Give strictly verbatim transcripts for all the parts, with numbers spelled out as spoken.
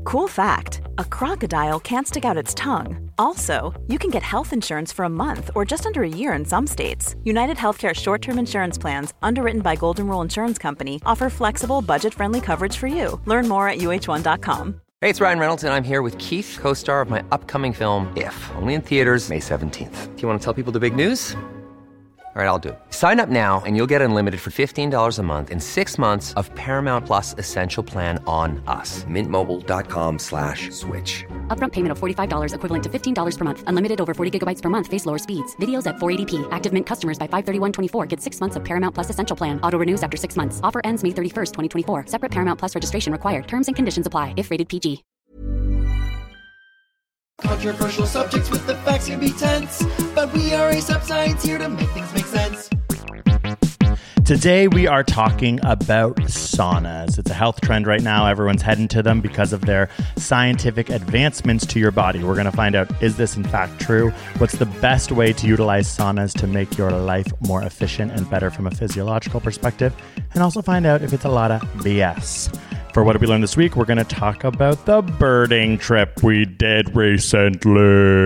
Cool fact, a crocodile can't stick out its tongue. Also, you can get health insurance for a month or just under a year in some states. United Healthcare short-term insurance plans, underwritten by Golden Rule Insurance Company, offer flexible, budget-friendly coverage for you. Learn more at U H one dot com. Hey, it's Ryan Reynolds, and I'm here with Keith, co-star of my upcoming film, If, only in theaters May seventeenth. Do you want to tell people the big news? All right, I'll do it. Sign up now and you'll get unlimited for fifteen dollars a month and six months of Paramount Plus Essential Plan on us. Mint Mobile dot com slash switch. Upfront payment of forty-five dollars equivalent to fifteen dollars per month. Unlimited over forty gigabytes per month. Face lower speeds. Videos at four eighty p. Active Mint customers by five thirty-one twenty-four get six months of Paramount Plus Essential Plan. Auto renews after six months. Offer ends May thirty-first, twenty twenty-four. Separate Paramount Plus registration required. Terms and conditions apply if rated P G. Controversial subjects with the facts can be tense, but we are a science here to make things make sense. Today we are talking about saunas. It's a health trend right now. Everyone's heading to them because of their scientific advancements to your body. We're going to find out, is this in fact true? What's the best way to utilize saunas to make your life more efficient and better from a physiological perspective? And also find out if it's a lot of B S. For What Did We Learn This Week, we're going to talk about the birding trip we did recently.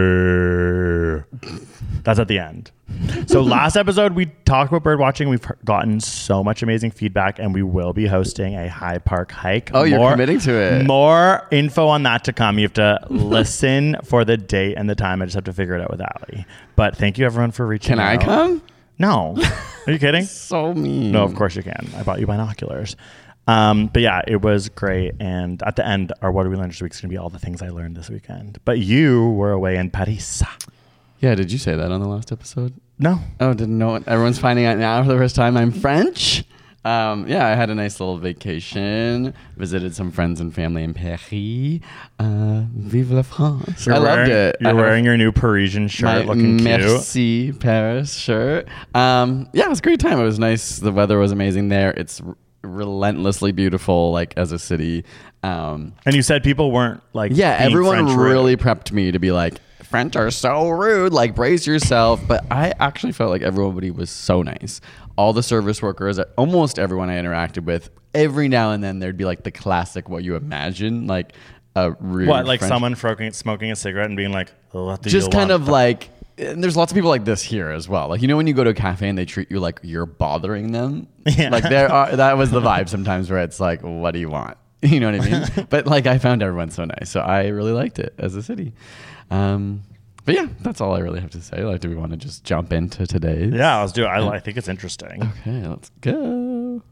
That's at the end. So last episode, we talked about bird watching. We've gotten so much amazing feedback, and we will be hosting a High Park hike. Oh, more, you're committing to it. More info on that to come. You have to listen for the date and the time. I just have to figure it out with Allie. But thank you, everyone, for reaching Can out. I come? No. Are you kidding? So mean. No, of course you can. I bought you binoculars. Um, but yeah, it was great. And at the end, our What Did We Learn This Week is going to be all the things I learned this weekend. But you were away in Paris. Yeah, did you say that on the last episode? No. Oh, didn't know it. Everyone's finding out now for the first time I'm French. Um, yeah, I had a nice little vacation. Visited some friends and family in Paris. Uh, vive la France. You're I wearing, loved it. You're I wearing your new Parisian shirt, my looking Merci cute. Paris shirt. Um, yeah, it was a great time. It was nice. The weather was amazing there. It's r- relentlessly beautiful, like as a city. Um, And you said people weren't like, yeah, being everyone French really rude. prepped me to be like, French are so rude, like brace yourself. But I actually felt like everybody was so nice. All the service workers, almost everyone I interacted with, every now and then there'd be like the classic what you imagine, like a rude What, like French- someone smoking, smoking a cigarette and being like, what do just you kind want? of like, and there's lots of people like this here as well. Like, you know, when you go to a cafe and they treat you like you're bothering them, Yeah. like there are, that was the vibe sometimes where it's like, what do you want? You know what I mean? But like, I found everyone so nice. So I really liked it as a city. Um, but yeah, that's all I really have to say. Like, do we want to just jump into today's? Yeah, let's do it. I, I think it's interesting. Okay, let's go.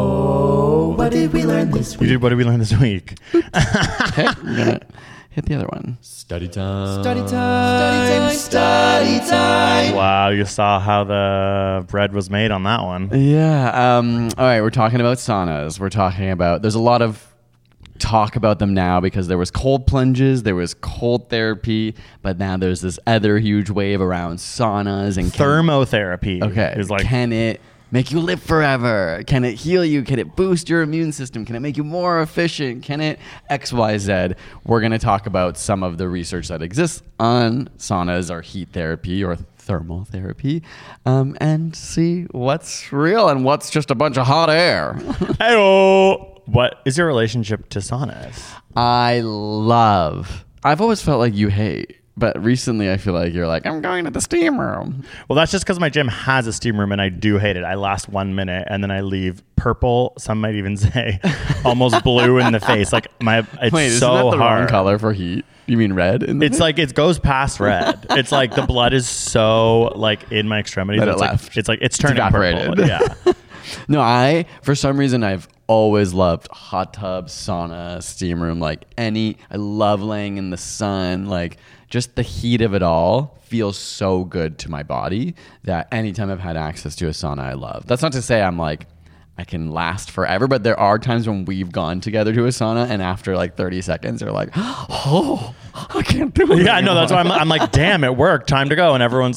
Oh, what did we learn this You week? did What Did We Learn This Week? Okay, I'm gonna hit the other one. Study time. Study time, study time, study time. Wow, you saw how the bread was made on that one. Yeah. Um, all right, we're talking about saunas. We're talking about, there's a lot of talk about them now because there was cold plunges, there was cold therapy, but now there's this other huge wave around saunas and can- Thermotherapy. Okay. Is like, can it make you live forever? Can it heal you? Can it boost your immune system? Can it make you more efficient? Can it X, Y, Z? We're going to talk about some of the research that exists on saunas or heat therapy or thermal therapy, um, and see what's real and what's just a bunch of hot air. Hey-oh. What is your relationship to saunas? I love, I've always felt like you hate, but recently I feel like you're like, I'm going to the steam room. Well, that's just because my gym has a steam room and I do hate it. I last one minute and then I leave purple. Some might even say almost blue in the face. Like my, it's Wait, isn't so that the hard. wrong color for heat? You mean red? In the It's face? like it goes past red. It's like the blood is so like in my extremities. That it it's left. like it's like it's turning evaporated. purple. Yeah. No, I, for some reason, I've always loved hot tub, sauna, steam room, like any, I love laying in the sun, like just the heat of it all feels so good to my body that anytime I've had access to a sauna, I love. That's not to say I'm like, I can last forever, but there are times when we've gone together to a sauna and after like thirty seconds, they're like, oh, I can't do it Yeah, anymore. no, that's why I'm, I'm like, damn, it worked. Time to go. And everyone's like,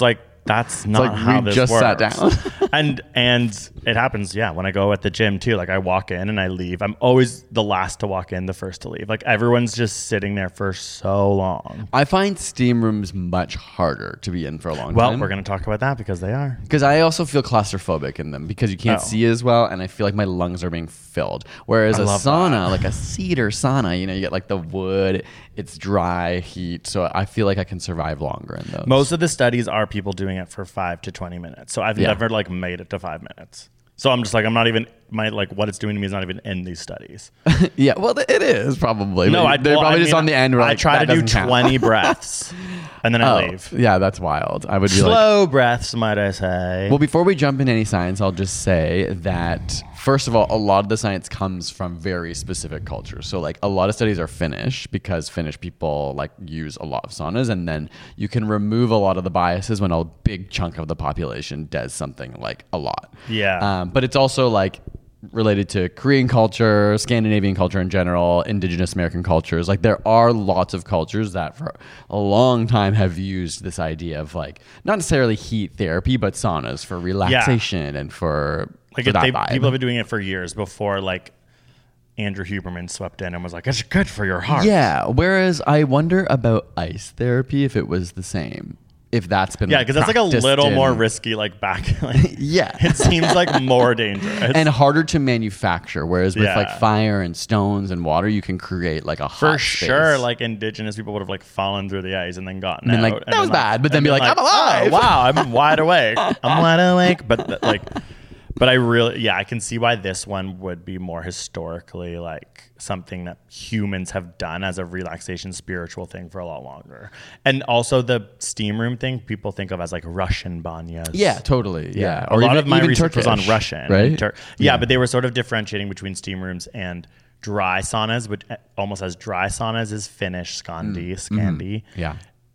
that's not like how we this just works. sat down. and and it happens, yeah, when I go at the gym too. Like I walk in and I leave. I'm always the last to walk in, the first to leave. Like everyone's just sitting there for so long. I find steam rooms much harder to be in for a long Well, time. we're going to talk about that because they are. Because I also feel claustrophobic in them because you can't Oh. see as well, and I feel like my lungs are being filled. Whereas I a love sauna, that. like a cedar sauna, you know, you get like the wood, it's dry heat, so I feel like I can survive longer in those. Most of the studies are people doing it for five to twenty minutes. So I've Yeah. never like made it to five minutes. So I'm just like, I'm not even, my like what it's doing to me is not even in these studies. yeah, well, it is probably. No, I they're well, probably I just mean, on the end. Where I like, try that to do doesn't count. twenty breaths and then I Oh, leave. yeah, that's wild. I would be like, Slow breaths, might I say. well, before we jump into any science, I'll just say that, first of all, a lot of the science comes from very specific cultures. So, like, a lot of studies are Finnish because Finnish people, like, use a lot of saunas. And then you can remove a lot of the biases when a big chunk of the population does something, like, a lot. Yeah. Um, but it's also, like, related to Korean culture, Scandinavian culture in general, indigenous American cultures. Like there are lots of cultures that for a long time have used this idea of like, not necessarily heat therapy, but saunas for relaxation and for, like for it, that they, vibe. people have been doing it for years before like Andrew Huberman swept in and was like, it's good for your heart. Yeah. Whereas I wonder about ice therapy, if it was the same. If that's been Yeah, because that's like a practiced little in- more risky, like back. Like, Yeah. it seems like more dangerous. and harder to manufacture. Whereas with Yeah. like fire and stones and water, you can create like a for hot sure, space. like indigenous people would have like fallen through the ice and then gotten And out. been like, and "That was been bad," but then and be been like, "I'm alive." Oh, wow, I'm wide awake. I'm wide awake. But th- like, but I really, yeah, I can see why this one would be more historically like something that humans have done as a relaxation spiritual thing for a lot longer. And also the steam room thing people think of as like Russian banyas. Yeah, totally. Yeah. A lot even- of my even research was on Turkish, Russian. right? Tur- yeah, but they were sort of differentiating between steam rooms and dry saunas, which almost as dry saunas is Finnish, Scandi, Scandi. Yeah.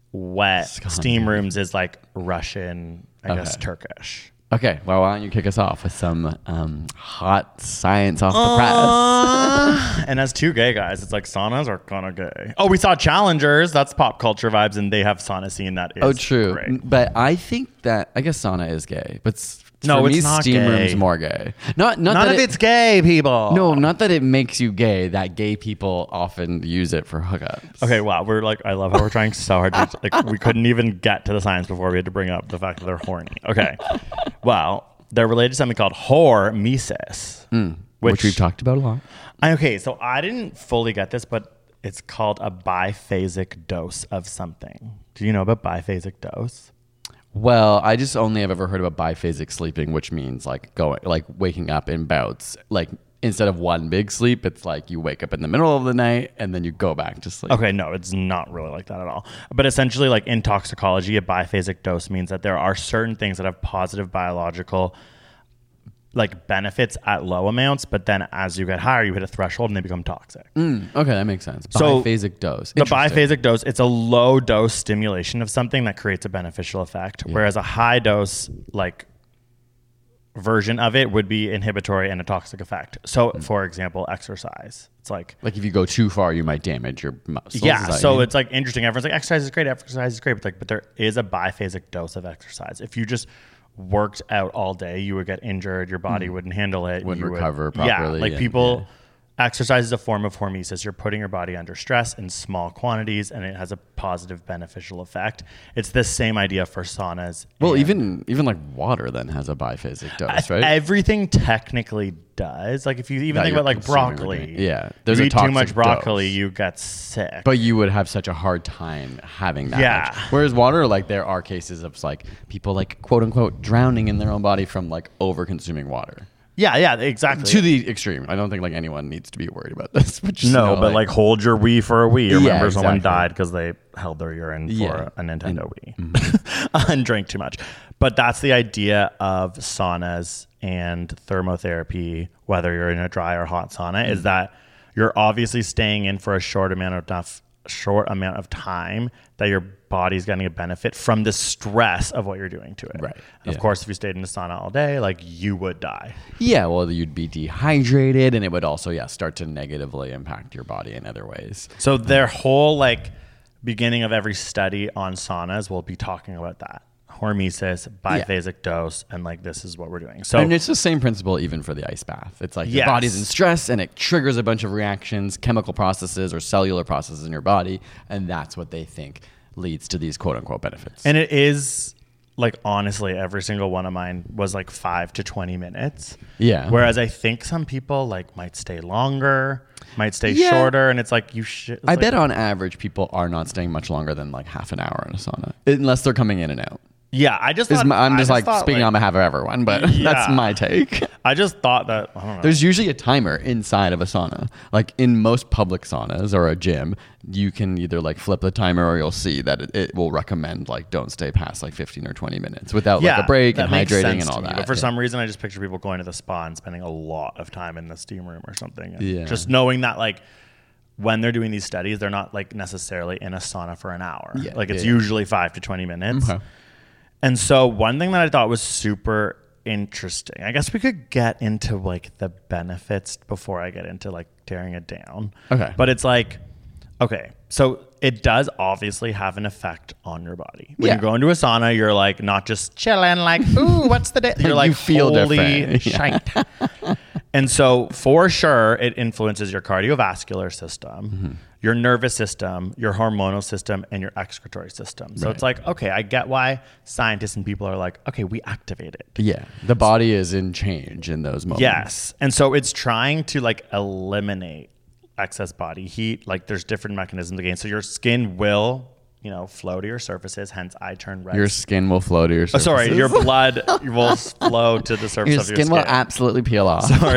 Wet Scandi. steam rooms is like Russian, I guess Okay. Turkish. Okay, well, why don't you kick us off with some um, hot science off the press? Uh, and as two gay guys, it's like saunas are kind of gay. Oh, we saw Challengers. That's pop culture vibes, and they have sauna scene that is Oh, true. great. But I think that I guess sauna is gay, but s- No, for it's me, not steam gay. room's more gay. Not not None that of it- it's gay, people. No, not that it makes you gay. That gay people often use it for hookups. Okay, wow. We're like, I love how we're trying so hard. To, like, we couldn't even get to the science before we had to bring up the fact that they're horny. Okay, wow. They're related to something called hormesis, Mm, which, we've talked about a lot. Okay, so I didn't fully get this, but it's called a biphasic dose of something. Do you know about biphasic dose? Well, I just only have ever heard about biphasic sleeping, which means like going, like waking up in bouts. Like instead of one big sleep, it's like you wake up in the middle of the night and then you go back to sleep. Okay, no, it's not really like that at all. But essentially, like in toxicology, a biphasic dose means that there are certain things that have positive biological like benefits at low amounts, but then as you get higher, you hit a threshold and they become toxic. Mm, okay, that makes sense. So, Biphasic dose. The Interesting. biphasic dose, it's a low dose stimulation of something that creates a beneficial effect, whereas a high dose, like version of it would be inhibitory and a toxic effect. So, for example, exercise. It's like, Like if you go too far, you might damage your muscles. yeah. Is that So what you mean? it's like interesting. Everyone's like, exercise is great. Exercise is great. But like, but there is a biphasic dose of exercise. If you just worked out all day, you would get injured. Your body wouldn't handle it. Wouldn't you would- recover Yeah. properly Like and- people. yeah. Exercise is a form of hormesis. You're putting your body under stress in small quantities, and it has a positive beneficial effect. It's the same idea for saunas. Well, and- even even like water then has a biphasic dose, right? Everything technically does. Like if you even That think you're about like consuming or broccoli, doing. Yeah. There's There's a you eat too toxic much broccoli, dose. you get sick. But you would have such a hard time having that Yeah. much. Whereas water, like there are cases of like people like quote unquote drowning in their own body from like over consuming water. yeah, yeah, exactly. To the extreme. I don't think like anyone needs to be worried about this. But just no, know, but like, hold your Wii for a Wii. Yeah, Remember someone exactly. died because they held their urine for Yeah. a Nintendo Wii mm-hmm. and drank too much. But that's the idea of saunas and thermotherapy, whether you're in a dry or hot sauna, Mm. is that you're obviously staying in for a short amount of enough, short amount of time that your body's getting a benefit from the stress of what you're doing to it. Right. And of Yeah. course, if you stayed in the sauna all day, like you would die. yeah, well, you'd be dehydrated, and it would also yeah start to negatively impact your body in other ways. So their whole like beginning of every study on saunas will be talking about that hormesis, biphasic dose, and like this is what we're doing. So and it's the same principle even for the ice bath. It's like yes. your body's in stress and it triggers a bunch of reactions, chemical processes or cellular processes in your body, and that's what they think leads to these quote unquote benefits. And it is like, honestly, every single one of mine was like five to twenty minutes. Yeah. Whereas I think some people like might stay longer, might stay Yeah. shorter, and it's like you should. I like, bet on average people are not staying much longer than like half an hour in a sauna, unless they're coming in and out. Yeah, I just Is thought, my, I'm I just like thought, speaking like, on behalf of everyone, but Yeah. that's my take. I just thought that I don't know. There's usually a timer inside of a sauna. Like in most public saunas or a gym, you can either like flip the timer or you'll see that it, it will recommend like don't stay past like fifteen or twenty minutes without yeah, like a break that and makes hydrating sense and all to me. that. But for Yeah. some reason, I just picture people going to the spa and spending a lot of time in the steam room or something. And Yeah. just knowing that like when they're doing these studies, they're not like necessarily in a sauna for an hour. Yeah, like it's yeah, yeah. usually five to twenty minutes. Okay. And so one thing that I thought was super interesting, I guess we could get into like the benefits before I get into like tearing it down. Okay. But it's like, okay, so it does obviously have an effect on your body. When Yeah. you go into a sauna, you're like not just chilling like, ooh, what's the day? You're You like, feel holy different. Yeah. shite. And so for sure, it influences your cardiovascular system, Mm-hmm. your nervous system, your hormonal system, and your excretory system. So Right. it's like, okay, I get why scientists and people are like, okay, we activate it. Yeah. The body is in change in those moments. Yes. And so it's trying to like eliminate excess body heat. Like there's different mechanisms again. So your skin will, you know, flow to your surfaces. Hence I turn red. Your skin will flow to your Oh, surfaces. sorry, your blood will flow to the surface Your of your skin skin. will absolutely peel off. Sorry.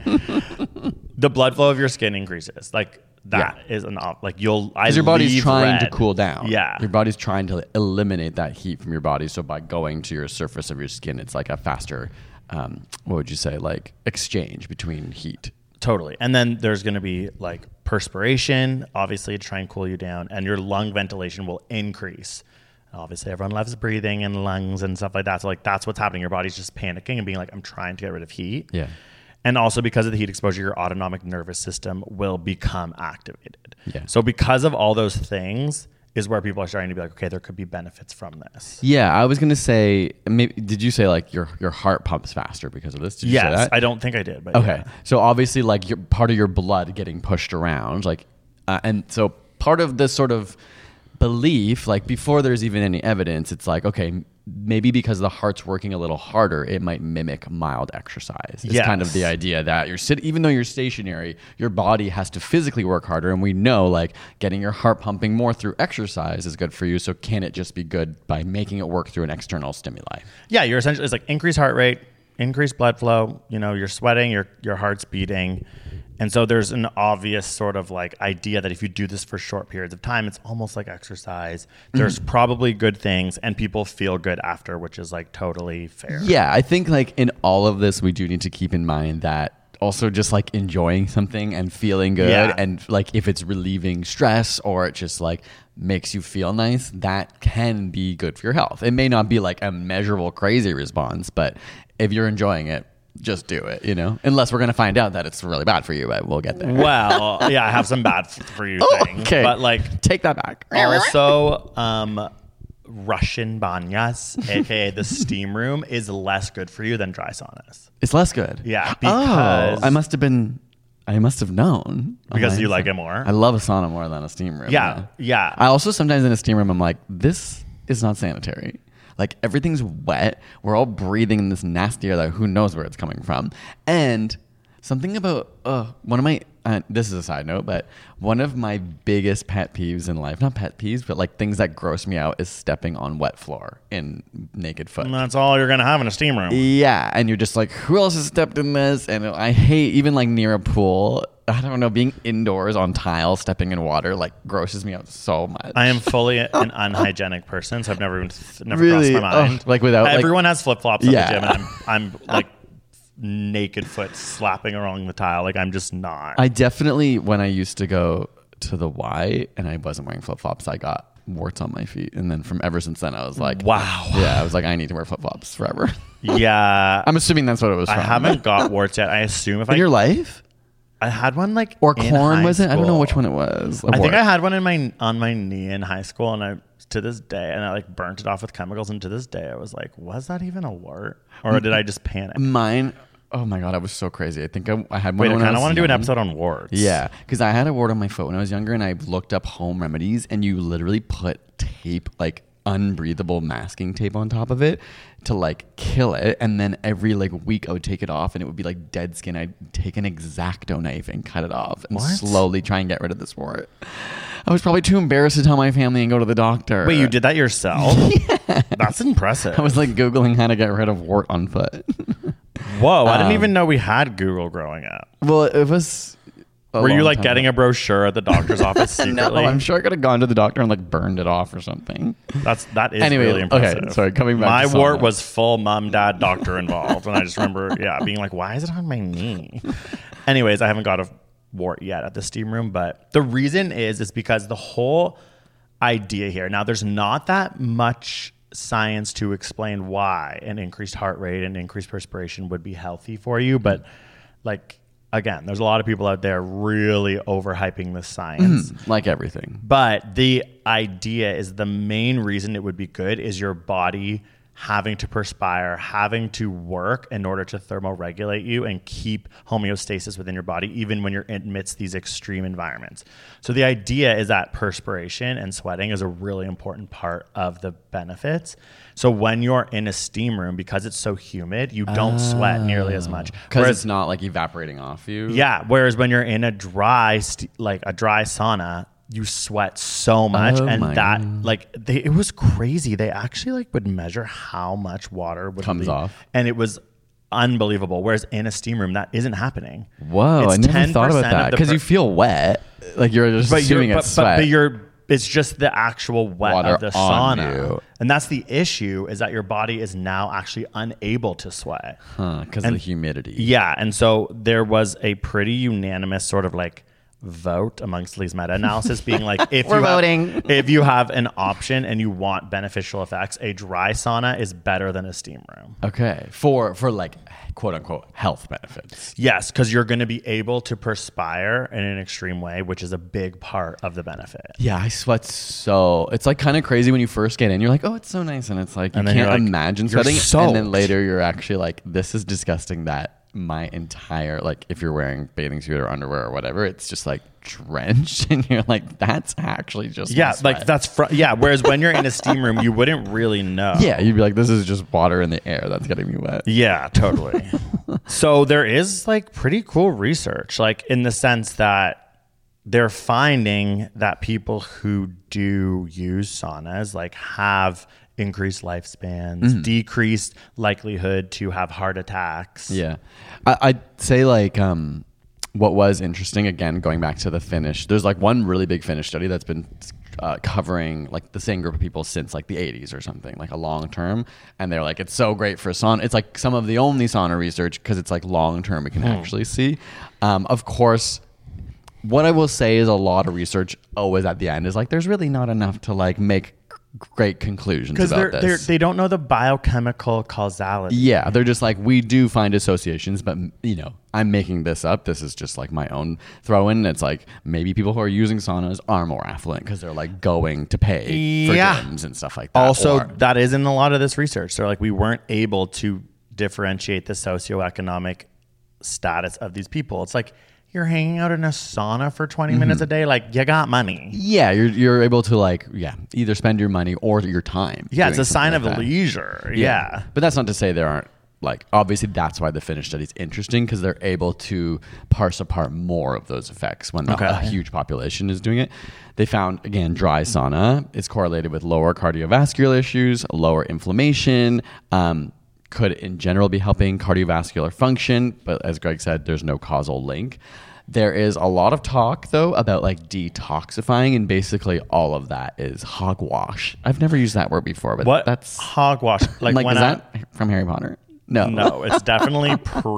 The blood flow of your skin increases. Like that Yeah. is an op- like you'll I Because your body's leave trying to red. cool down. Yeah. Your body's trying to eliminate that heat from your body. So by going to your surface of your skin, it's like a faster, um, what would you say, like exchange between heat. Totally. And then there's going to be like perspiration, obviously, to try and cool you down, and your lung ventilation will increase. Obviously, everyone loves breathing and lungs and stuff like that. So, like, that's what's happening. Your body's just panicking and being like, I'm trying to get rid of heat. Yeah. And also, because of the heat exposure, your autonomic nervous system will become activated. Yeah. So, because of all those things, is where people are starting to be like, okay, there could be benefits from this. Yeah, I was gonna say, maybe did you say like your your heart pumps faster because of this? Did you say Yes, that? I don't think I did, but Okay, yeah. so obviously, like your part of your blood getting pushed around, like, uh, and so part of this sort of belief, like before there's even any evidence, it's like, okay, maybe because the heart's working a little harder, it might mimic mild exercise. It's Yes. kind of the idea that you're sit, even though you're stationary, your body has to physically work harder, and we know like getting your heart pumping more through exercise is good for you. So can it just be good by making it work through an external stimuli? Yeah, you're essentially, it's like increased heart rate, increased blood flow, you know, you're sweating, your your heart's beating. And so there's an obvious sort of like idea that if you do this for short periods of time, it's almost like exercise. There's probably good things and people feel good after, which is like totally fair. Yeah, I think like in all of this, we do need to keep in mind that also just like enjoying something and feeling good, Yeah. and like if it's relieving stress or it just like makes you feel nice, that can be good for your health. It may not be like a measurable crazy response, but if you're enjoying it, just do it, you know, unless we're going to find out that it's really bad for you, but we'll get there. Well, yeah, I have some bad f- for you Oh, things. okay. But like Take that back. also um, Russian banyas, aka the steam room, is less good for you than dry saunas. It's less good. Yeah, because oh, I must have been, I must have known. Because Okay. you like it more. I love a sauna more than a steam room. Yeah, yeah. I also sometimes in a steam room, I'm like, this is not sanitary. Like everything's wet. We're all breathing in this nasty air that who knows where it's coming from. And something about uh, one of my, uh, this is a side note, but one of my biggest pet peeves in life, not pet peeves, but like things that gross me out is stepping on wet floor in naked foot. And that's all you're gonna have in a steam room. Yeah, and you're just like, who else has stepped in this? And I hate even like near a pool. I don't know, being indoors on tile, stepping in water, like grosses me out so much. I am fully an unhygienic person, so I've never even never Really? crossed my mind. Oh, like without, like- everyone has flip flops at Yeah. the gym, and I'm I'm like naked foot slapping along the tile. Like I'm just not. I definitely, when I used to go to the Y and I wasn't wearing flip flops, I got warts on my feet, and then from ever since then, I was like, Wow. yeah, I was like, I need to wear flip flops forever. yeah, I'm assuming that's what it was. I from. haven't got warts yet. I assume if in I your life I had one like or in corn high was it? I don't know school. which one it was. A I think wart. I had one in my on my knee in high school, and I to this day, and I like burnt it off with chemicals. And to this day, I was like, was that even a wart? Or did I just panic? Mine, oh my God, I was so crazy. I think I, I had one Wait, when I I kind of was want to do an young. episode on warts. Yeah, because I had a wart on my foot when I was younger, and I looked up home remedies, and you literally put tape, like unbreathable masking tape on top of it to like kill it, and then every like week I would take it off and it would be like dead skin. I'd take an X-Acto knife and cut it off and What? slowly try and get rid of this wart. I was probably too embarrassed to tell my family and go to the doctor. Wait, you did that yourself? Yeah. That's impressive. I was like Googling how to get rid of wart on foot. Whoa, I Um, didn't even know we had Google growing up. Well, it was a Were you long like time getting ago. a brochure at the doctor's office secretly? No, I'm sure I could have gone to the doctor and like burned it off or something. That's that is Anyway, really impressive. okay, sorry, coming back My to wart sauna. was full mom, dad, doctor involved, and I just remember, yeah, being like, "Why is it on my knee?" Anyways, I haven't got a wart yet at the steam room, but the reason is is because the whole idea here. Now, there's not that much science to explain why an increased heart rate and increased perspiration would be healthy for you, but like. Again, there's a lot of people out there really overhyping the science. Mm, like everything. But the idea is the main reason it would be good is your body having to perspire, having to work in order to thermoregulate you and keep homeostasis within your body, even when you're amidst these extreme environments. So the idea is that perspiration and sweating is a really important part of the benefits. So when you're in a steam room, because it's so humid, you don't sweat nearly as much. Because Whereas- it's not like evaporating off you. yeah. Whereas when you're in a dry, st- like a dry sauna, you sweat so much, Oh and my that God. like they, it was crazy. They actually like would measure how much water would Comes leave, off. and it was unbelievable. Whereas in a steam room, that isn't happening. Whoa, It's I never thought about ten percent of that. the Because per- you feel wet. Like you're just but you're assuming but, it's but, sweat. but you're it's just the actual wet Water of the on sauna, you. and that's the issue. Is that your body is now actually unable to sweat. Because of and- the humidity. Yeah, and so there was a pretty unanimous sort of like vote amongst these meta-analysis being like, if We're you have- voting. if you have an option and you want beneficial effects, a dry sauna is better than a steam room. Okay. For, for like quote unquote health benefits. Yes, because you're going to be able to perspire in an extreme way, which is a big part of the benefit. Yeah, I sweat so. It's like kind of crazy when you first get in. You're like, oh, it's so nice. And it's like, you And then can't you're like, imagine you're sweating. soaked. And then later you're actually like, this is disgusting that my entire, like if you're wearing bathing suit or underwear or whatever, it's just like drenched. And you're like, that's actually just Yeah, my sweat. like that's fr- yeah. Whereas when you're in a steam room, you wouldn't really know. Yeah, you'd be like, this is just water in the air that's getting me wet. Yeah, totally. So there is like pretty cool research, like in the sense that they're finding that people who do use saunas like have increased lifespans, Mm-hmm. decreased likelihood to have heart attacks. Yeah. I, I'd say like um, what was interesting, again, going back to the Finnish, there's like one really big Finnish study that's been uh, covering like the same group of people since like the eighties or something, like a long term. And they're like, it's so great for sauna. It's like some of the only sauna research because it's like long term we can actually see. Um, of course, what I will say is a lot of research always at the end is like, there's really not enough to like make great conclusions Because about they're, they're, this. they don't know the biochemical causality. Yeah, they're just like, we do find associations, but you know, I'm making this up. This is just like my own throw in. It's like maybe people who are using saunas are more affluent because they're like going to pay for Yeah. gyms and stuff like that. Also, Or- that is in a lot of this research. So like we weren't able to differentiate the socioeconomic status of these people. It's like you're hanging out in a sauna for twenty Mm-hmm. minutes a day. Like you got money. yeah, you're you're able to like yeah either spend your money or your time. Yeah, it's doing a sign something of like that. leisure. Yeah. But that's not to say there aren't, like, obviously that's why the Finnish study is interesting because they're able to parse apart more of those effects when Okay. a huge population is doing it. They found, again, dry sauna is correlated with lower cardiovascular issues, lower inflammation, um, could in general be helping cardiovascular function. But as Greg said, there's no causal link. There is a lot of talk, though, about like detoxifying, and basically all of that is hogwash. I've never used that word before, but What that's hogwash? Like, like, when is I, that from Harry Potter? No. No, it's definitely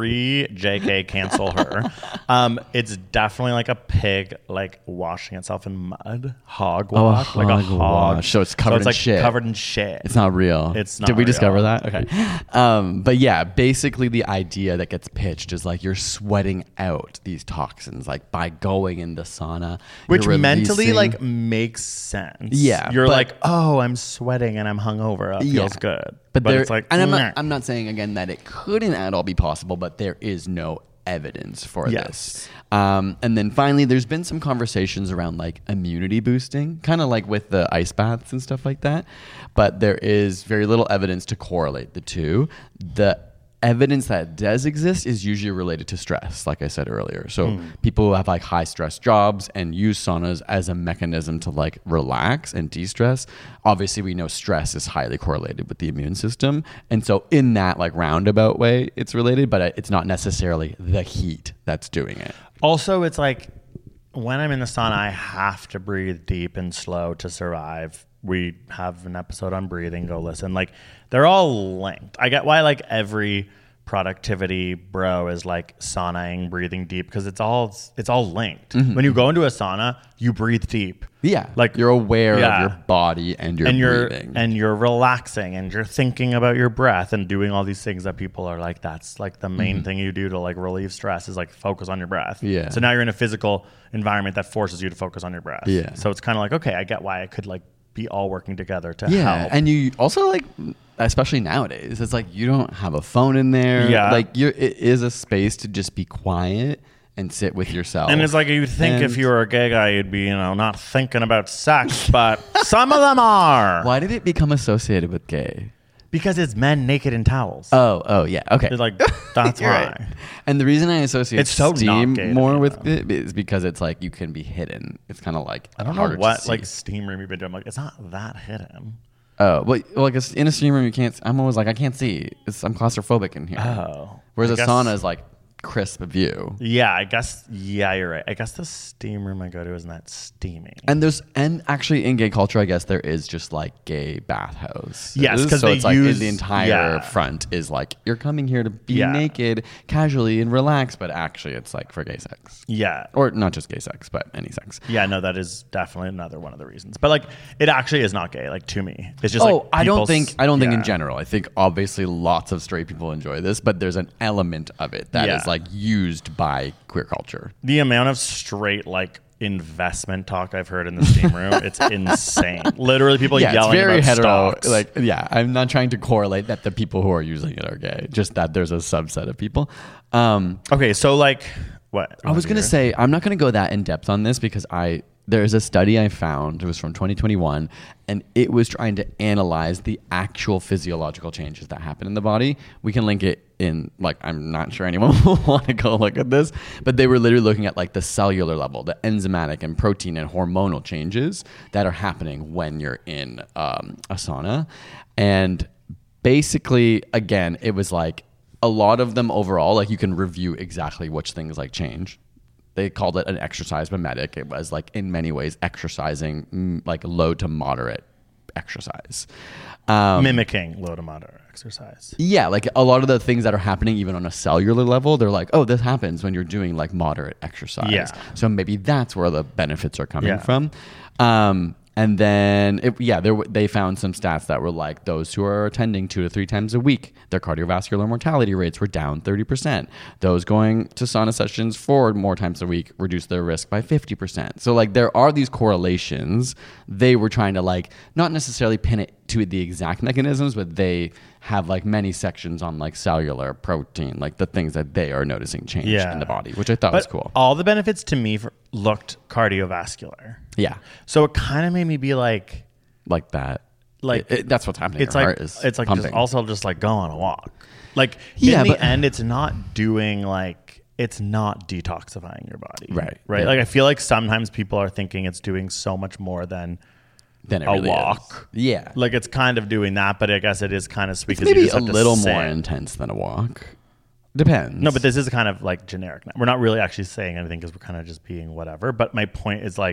pre-J K cancel her. Um, it's definitely like a pig like washing itself in mud. Hog wash. Oh, like a hog hog. wash. So it's covered it's in like shit. covered in shit. It's not real. It's not Did we real. discover that? Okay. Um, but yeah, basically the idea that gets pitched is like you're sweating out these toxins like by going in the sauna. Which you're mentally releasing- like makes sense. Yeah, You're but- like, oh, I'm sweating and I'm hungover. It feels Yeah. good. But, But there, it's like, and I'm meh. not, I'm not saying again that it couldn't at all be possible, but there is no evidence for Yes. this. Um, and then finally, there's been some conversations around like immunity boosting, kind of like with the ice baths and stuff like that. But there is very little evidence to correlate the two. The evidence that does exist is usually related to stress, like I said earlier. So Mm. people who have like high stress jobs and use saunas as a mechanism to like relax and de-stress. Obviously, we know stress is highly correlated with the immune system. And so in that like roundabout way, it's related, but it's not necessarily the heat that's doing it. Also, it's like when I'm in the sauna, I have to breathe deep and slow to survive. We have an episode on breathing. Go listen. Like they're all linked. I get why like every productivity bro is like saunaing, breathing deep, because it's all it's all linked. Mm-hmm. When you go into a sauna, you breathe deep. Yeah. Like you're aware yeah. of your body and your and you're breathing. and you're relaxing and you're thinking about your breath and doing all these things that people are like, that's like the main Mm-hmm. thing you do to like relieve stress is like focus on your breath. Yeah. So now you're in a physical environment that forces you to focus on your breath. Yeah. So it's kind of like, okay, I get why I could like be all working together to yeah. help. And you also like, especially nowadays, it's like you don't have a phone in there. Yeah. Like you're, it is a space to just be quiet and sit with yourself. And it's like you'd think And- if you were a gay guy, you'd be, you know, not thinking about sex, but some of them are. Why did it become associated with gay? Because it's men naked in towels. Oh, oh yeah, okay. It's like, that's You're why. right. And the reason I associate It's so steam not gay to more me, with though. it is because it's like you can be hidden. It's kind of like I don't know harder to what see. like steam room you've been doing. I'm like, it's not that hidden. Oh, well, well, like in a steam room, you can't. I'm always like, I can't see. It's, I'm claustrophobic in here. Oh. Whereas I a guess- sauna is like crisp view. Yeah, I guess. Yeah, you're right. I guess the steam room I go to isn't that steamy. And there's and actually in gay culture, I guess there is just like gay bathhouse. Yes, 'cause so they it's like use- the entire yeah. front is like you're coming here to be Yeah. naked, casually and relax, but actually it's like for gay sex, Yeah. or not just gay sex, but any sex. Yeah, no, that is definitely another one of the reasons. But like, it actually is not gay. Like to me, it's just oh, like I don't people's- think I don't think in yeah. general. I think obviously lots of straight people enjoy this, but there's an element of it that is Yeah. like used by queer culture. The amount of straight like investment talk I've heard in the steam room, it's insane. Literally, people Yeah, it's yelling very about hetero. stocks. Like, yeah, I'm not trying to correlate that the people who are using it are gay. Just that there's a subset of people. Um, okay, so like, what? I was gonna say I'm not gonna go that in depth on this because I there's a study I found. It was from twenty twenty-one, and it was trying to analyze the actual physiological changes that happen in the body. We can link it in. Like, I'm not sure anyone will want to go look at this, but they were literally looking at like the cellular level, the enzymatic and protein and hormonal changes that are happening when you're in um, a sauna, and basically, again, it was like a lot of them overall. Like, you can review exactly which things like change. They called it an exercise mimetic. It was like in many ways exercising, mm, like low to moderate exercise. Um, Mimicking low to moderate exercise. yeah, like a lot of the things that are happening even on a cellular level, they're like, oh, this happens when you're doing like moderate exercise. Yeah. So maybe that's where the benefits are coming Yeah. from. Um, and then, it, yeah, there, w- they found some stats that were like those who are attending two to three times a week, their cardiovascular mortality rates were down thirty percent. Those going to sauna sessions four more times a week reduced their risk by fifty percent. So like there are these correlations. They were trying to like not necessarily pin it to the exact mechanisms, but they have like many sections on like cellular protein, like the things that they are noticing change Yeah. in the body, which I thought But was cool. all the benefits to me for, looked cardiovascular. Yeah, So it kind of made me be like, like that. like It- it- that's what's happening. it's Your like heart is it's like pumping. just also just like go on a walk. Like Yeah, in the but- end, it's not doing like it's not detoxifying your body. Right, Right. yeah. Like I feel like sometimes people are thinking it's doing so much more than Than it a really is. walk. Yeah, Like it's kind of doing that, but I guess it is kind of sweet it's because you maybe just a have to little sit. more intense than a walk. Depends. No, but this is kind of like generic. We're not really actually saying anything because we're kind of just being whatever. But my point is like,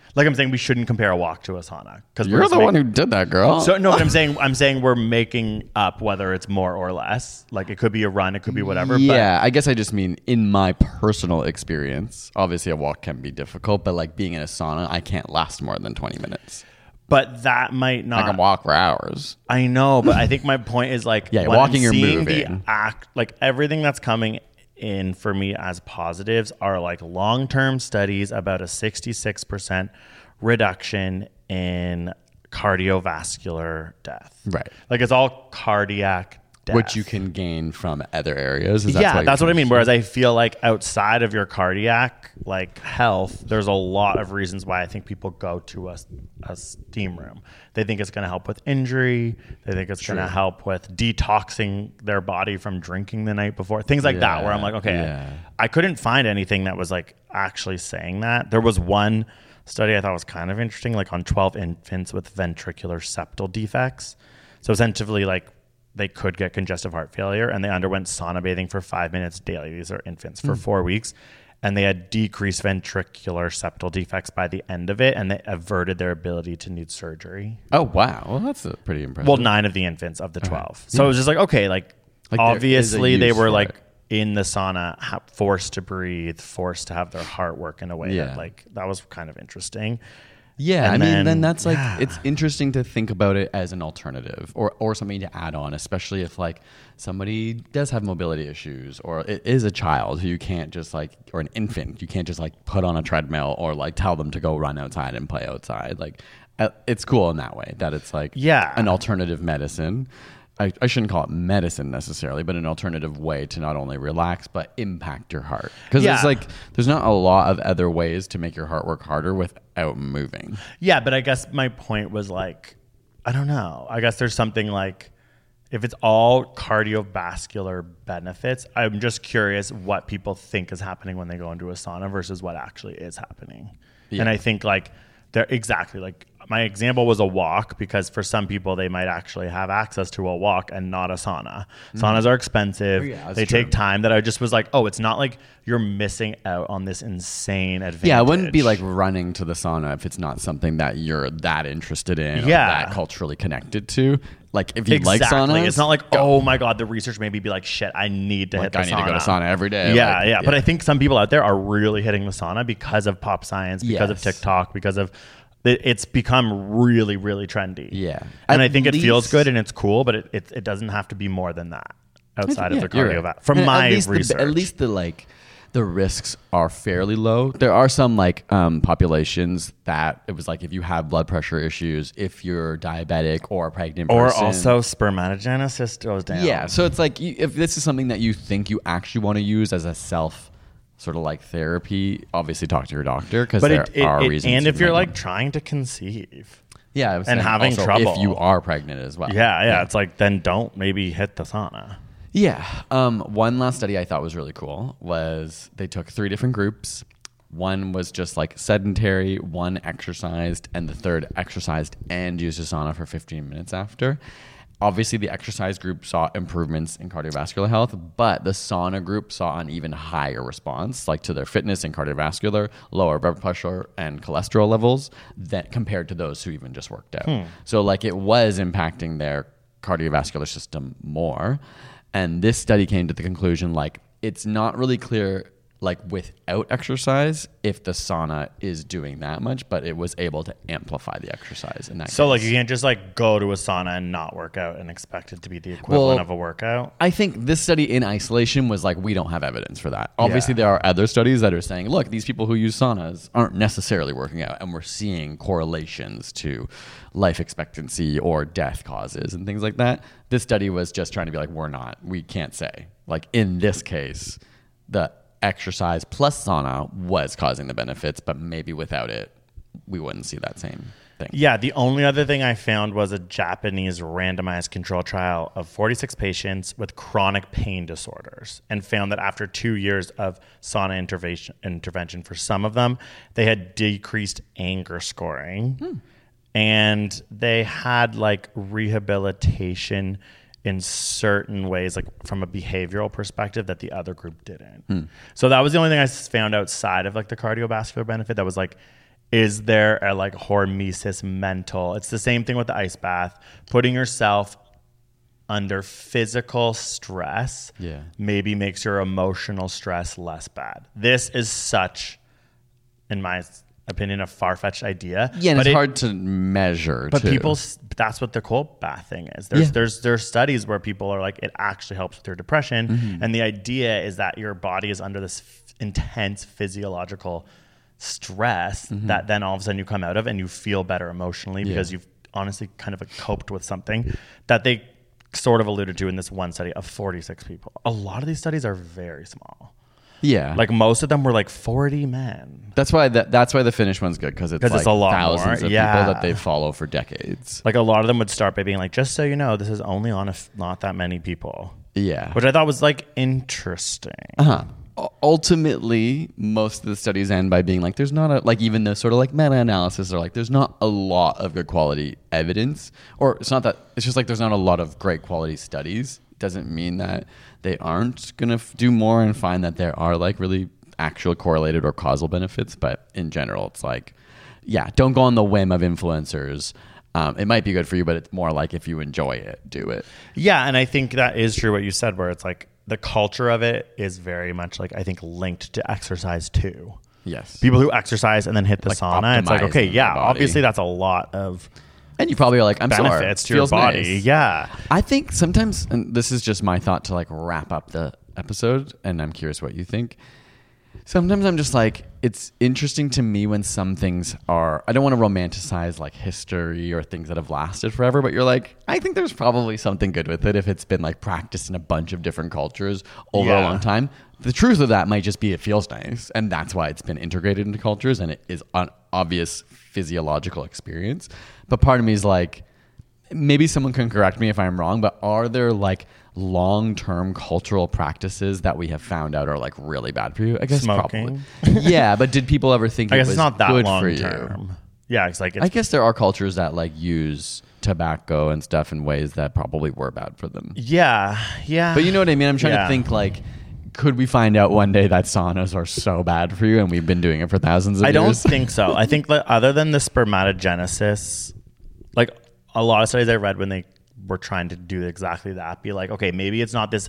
Like I'm saying, we shouldn't compare a walk to a sauna because You're the one who did that, girl. So no, but I'm saying I'm saying we're making up whether it's more or less. Like it could be a run, it could be whatever. Yeah, but I guess I just mean in my personal experience. Obviously, a walk can be difficult, but like being in a sauna, I can't last more than twenty minutes. But that might not. I can walk for hours. I know, but I think my point is like yeah, when walking I'm or seeing moving. The act, like everything that's coming in for me as positives are like long-term studies about a sixty-six percent reduction in cardiovascular death. Right. Like it's all cardiac death. Which you can gain from other areas. Is Yeah, that that's what I mean. Whereas I feel like outside of your cardiac like health, there's a lot of reasons why I think people go to a, a steam room. They think it's going to help with injury. They think it's going to help with detoxing their body from drinking the night before. Things like Yeah, that where I'm like, okay, yeah. I couldn't find anything that was like actually saying that. There was one study I thought was kind of interesting, like on twelve infants with ventricular septal defects. So essentially like they could get congestive heart failure and they underwent sauna bathing for five minutes daily. These are infants for mm. four weeks. And they had decreased ventricular septal defects by the end of it. And they averted their ability to need surgery. Oh, wow. Well, that's a pretty impressive. Well, nine of the infants of the twelve. Okay. So yeah. It was just like, okay, like, like obviously they were like it. in the sauna, ha- forced to breathe, forced to have their heart work in a way yeah. that like, that was kind of interesting. Yeah, and I then, mean, then that's like, yeah. it's interesting to think about it as an alternative or, or something to add on, especially if like somebody does have mobility issues or it is a child who you can't just like, or an infant, you can't just like put on a treadmill or like tell them to go run outside and play outside. Like uh, it's cool in that way that it's like yeah. an alternative medicine. I, I shouldn't call it medicine necessarily, but an alternative way to not only relax, but impact your heart. Because yeah. it's like, there's not a lot of other ways to make your heart work harder without moving. Yeah, but I guess my point was like, I don't know. I guess there's something like, if it's all cardiovascular benefits, I'm just curious what people think is happening when they go into a sauna versus what actually is happening. Yeah. And I think like, they're exactly like, my example was a walk because for some people they might actually have access to a walk and not a sauna. Mm. Saunas are expensive. Oh, yeah, they true. Take time. That I just was like, oh, it's not like you're missing out on this insane advantage. Yeah, it wouldn't be like running to the sauna if it's not something that you're that interested in yeah. or that culturally connected to. Like if you exactly. like saunas, it's not like, go. oh my God, the research maybe be like, shit, I need to like hit the I need sauna. to go to sauna every day. Yeah, like, yeah, yeah. But I think some people out there are really hitting the sauna because of pop science, because yes. of TikTok, because of it's become really, really trendy. Yeah. And At I think least, it feels good and it's cool, but it, it, it doesn't have to be more than that outside yeah, of the cardiovascular. Right. From and my at least research. The, at least the like the risks are fairly low. There are some like um, populations that it was like if you have blood pressure issues, if you're diabetic or a pregnant person. Or also spermatogenesis goes down. Yeah. So it's like you, if this is something that you think you actually want to use as a self sort of like therapy, obviously talk to your doctor because there it, it, are it, reasons. And if you're like them. trying to conceive. Yeah. I was and having also trouble. If you are pregnant as well. Yeah, yeah. Yeah. It's like, then don't maybe hit the sauna. Yeah. Um, one last study I thought was really cool was they took three different groups. One was just like sedentary, one exercised, and the third exercised and used a sauna for fifteen minutes after. Obviously, the exercise group saw improvements in cardiovascular health, but the sauna group saw an even higher response, like to their fitness and cardiovascular, lower blood pressure and cholesterol levels, that compared to those who even just worked out. Hmm. So, like, it was impacting their cardiovascular system more. And this study came to the conclusion, like, it's not really clear, like, without exercise, if the sauna is doing that much, but it was able to amplify the exercise in that So, case. like, you can't just, like, go to a sauna and not work out and expect it to be the equivalent well, of a workout? I think this study in isolation was like, we don't have evidence for that. Obviously, Yeah. there are other studies that are saying, look, these people who use saunas aren't necessarily working out, and we're seeing correlations to life expectancy or death causes and things like that. This study was just trying to be like, we're not, we can't say. Like, in this case, the exercise plus sauna was causing the benefits, but maybe without it, we wouldn't see that same thing. Yeah, the only other thing I found was a Japanese randomized control trial of forty-six patients with chronic pain disorders, and found that after two years of sauna intervention, intervention for some of them, they had decreased anger scoring, hmm. and they had like rehabilitation in certain ways, like from a behavioral perspective, that the other group didn't. Hmm. So that was the only thing I found outside of like the cardiovascular benefit that was like is there a like hormesis mental? It's the same thing with the ice bath. Putting yourself under physical stress yeah. maybe makes your emotional stress less bad. This is such, in my opinion, a far-fetched idea. Yeah, and but it's it, hard to measure, But too. people, that's what the cold bath thing is. There's Yeah. there's there's studies where people are like, it actually helps with your depression. Mm-hmm. And the idea is that your body is under this f- intense physiological stress Mm-hmm. that then all of a sudden you come out of and you feel better emotionally Yeah. because you've honestly kind of coped with something that they sort of alluded to in this one study of forty-six people. A lot of these studies are very small. Yeah. Like most of them were like forty men. That's why that, that's why the Finnish one's good, because it's 'Cause like it's a lot thousands more. of Yeah. people that they follow for decades. Like a lot of them would start by being like, just so you know, this is only on a f- not that many people. Yeah. Which I thought was like interesting. Uh-huh. U- Ultimately, most of the studies end by being like, there's not a, like even the sort of like meta-analysis are like, there's not a lot of good quality evidence, or it's not that, it's just like there's not a lot of great quality studies. Doesn't mean that they aren't going to f- do more and find that there are like really actual correlated or causal benefits. But in general, it's like, yeah, don't go on the whim of influencers. Um, it might be good for you, but it's more like if you enjoy it, do it. Yeah, and I think that is true what you said, where it's like the culture of it is very much like, I think, linked to exercise too. Yes. People who exercise and then hit the Like sauna, it's like, okay, optimizing yeah, their body. obviously that's a lot of And you probably are like, I'm benefits sore. to your Feels body. nice. Yeah. I think sometimes, and this is just my thought to like wrap up the episode, and I'm curious what you think. Sometimes I'm just like, it's interesting to me when some things are, I don't want to romanticize like history or things that have lasted forever, but you're like, I think there's probably something good with it if it's been like practiced in a bunch of different cultures over a Yeah. long time. The truth of that might just be it feels nice, and that's why it's been integrated into cultures, and it is an obvious physiological experience. But part of me is like, maybe someone can correct me if I'm wrong, but are there like long-term cultural practices that we have found out are like really bad for you? I guess Smoking. probably. Yeah, but did people ever think I it guess was it's not that good long for you? term. Yeah, it's like, it's, I guess there are cultures that like use tobacco and stuff in ways that probably were bad for them. yeah, yeah. But you know what I mean? I'm trying Yeah. to think like, could we find out one day that saunas are so bad for you and we've been doing it for thousands of I don't years? think so. I think that other than the spermatogenesis, like a lot of studies I read when they were trying to do exactly that, be like, okay, maybe it's not this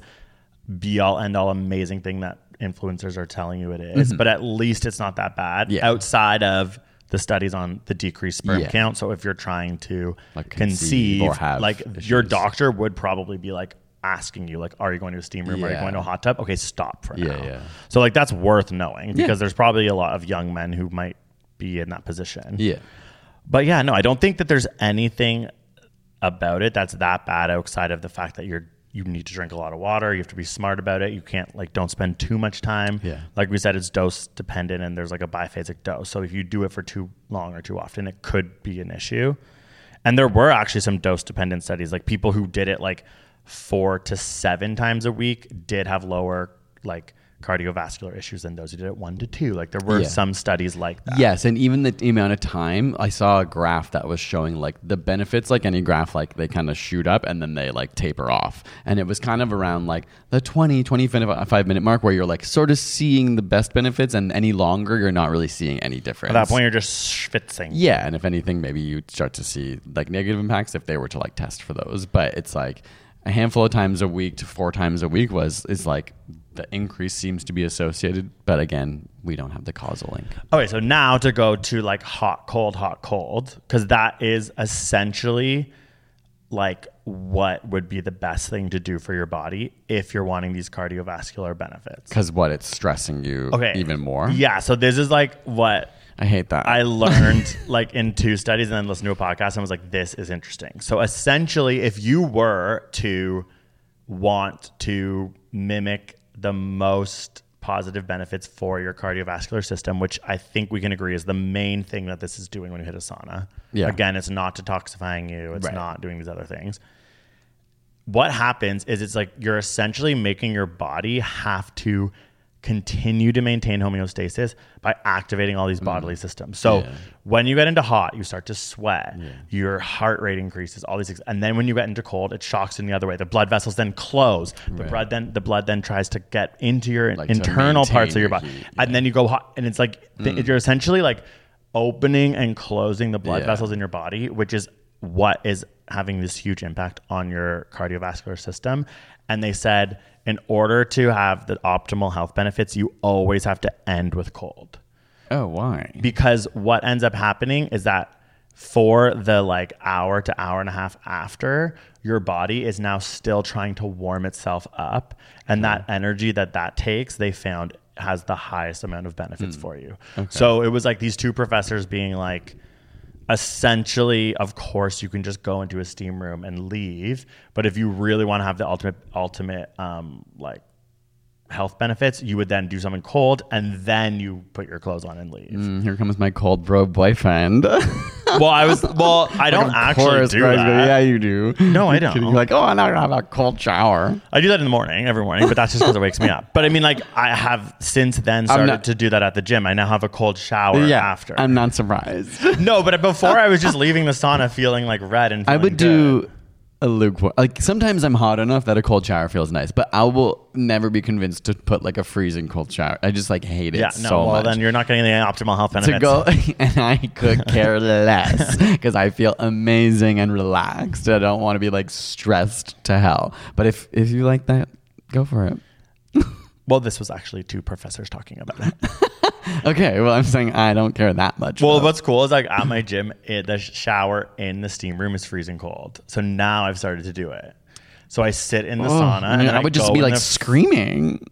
be all end all amazing thing that influencers are telling you it is, but at least it's not that bad Yeah. outside of the studies on the decreased sperm Yeah. count. So if you're trying to Like conceive conceive, or have like issues. your doctor would probably be like asking you, like, are you going to a steam room? Are you Yeah. going to a hot tub? Okay, stop for Yeah, now. yeah. So like that's worth knowing because Yeah. there's probably a lot of young men who might be in that position. Yeah. But yeah, no, I don't think that there's anything about it that's that bad outside of the fact that you're you need to drink a lot of water. You have to be smart about it. You can't like don't spend too much time. Yeah. Like we said, it's dose dependent and there's like a biphasic dose. So if you do it for too long or too often, it could be an issue. And there were actually some dose dependent studies, like people who did it like four to seven times a week did have lower like cardiovascular issues than those who did it one to two. Like there were Yeah. some studies like that. Yes, and even the amount of time, I saw a graph that was showing like the benefits, like any graph, like they kind of shoot up and then they like taper off. And it was kind of around like the twenty, twenty-five minute mark where you're like sort of seeing the best benefits, and any longer, you're not really seeing any difference. At that point, you're just schwitzing. Yeah, and if anything, maybe you start to see like negative impacts if they were to like test for those. But it's like a handful of times a week to four times a week was is like the increase seems to be associated. But again, we don't have the causal link. Okay, so now to go to like hot, cold, hot, cold, because that is essentially like what would be the best thing to do for your body if you're wanting these cardiovascular benefits. Because what, it's stressing you Okay. even more? Yeah, so this is like what I hate that. I learned like in two studies and then listened to a podcast and was like, this is interesting. So essentially, if you were to want to mimic the most positive benefits for your cardiovascular system, which I think we can agree is the main thing that this is doing when you hit a sauna. Yeah. Again, it's not detoxifying you. It's Right. not doing these other things. What happens is it's like you're essentially making your body have to continue to maintain homeostasis by activating all these bodily systems. So Yeah. when you get into hot, you start to sweat, your heart rate increases, all these things. And then when you get into cold, it shocks in the other way. The blood vessels then close. The Right. blood then the blood then tries to get into your Like to internal parts maintain of your your body. heat, And then you go hot. And it's like th- you're essentially like opening and closing the blood Yeah. vessels in your body, which is what is having this huge impact on your cardiovascular system. And they said, in order to have the optimal health benefits, you always have to end with cold. Oh, why? Because what ends up happening is that for the like hour to hour and a half after, your body is now still trying to warm itself up. And that energy that that takes, they found has the highest amount of benefits mm. for you. Okay. So it was like these two professors being like, essentially, of course, you can just go into a steam room and leave. But if you really want to have the ultimate, ultimate, um, like health benefits, you would then do something cold and then you put your clothes on and leave. Mm, here comes my cold bro boyfriend. Well, I was, well, I don't like actually do that. Yeah, you do. No, I don't. You're like, oh, I'm not going to have a cold shower. I do that in the morning, every morning, but that's just because it wakes me up. But I mean, like, I have since then started not, to do that at the gym. I now have a cold shower yeah, after. I'm not surprised. No, but before I was just leaving the sauna feeling like red and I would good. do a lukewarm. Like sometimes I'm hot enough that a cold shower feels nice, but I will never be convinced to put like a freezing cold shower. I just like hate it yeah, so no, well, much. then you're not getting the optimal health benefits. To go, and I could care less because I feel amazing and relaxed. I don't want to be like stressed to hell. But if if you like that, go for it. Well, this was actually two professors talking about it. Okay, well, I'm saying I don't care that much. Well, though. what's cool is like at my gym, it, the shower in the steam room is freezing cold. So now I've started to do it. So I sit in the oh, sauna. I, and mean, then I would I just go be in like the, screaming.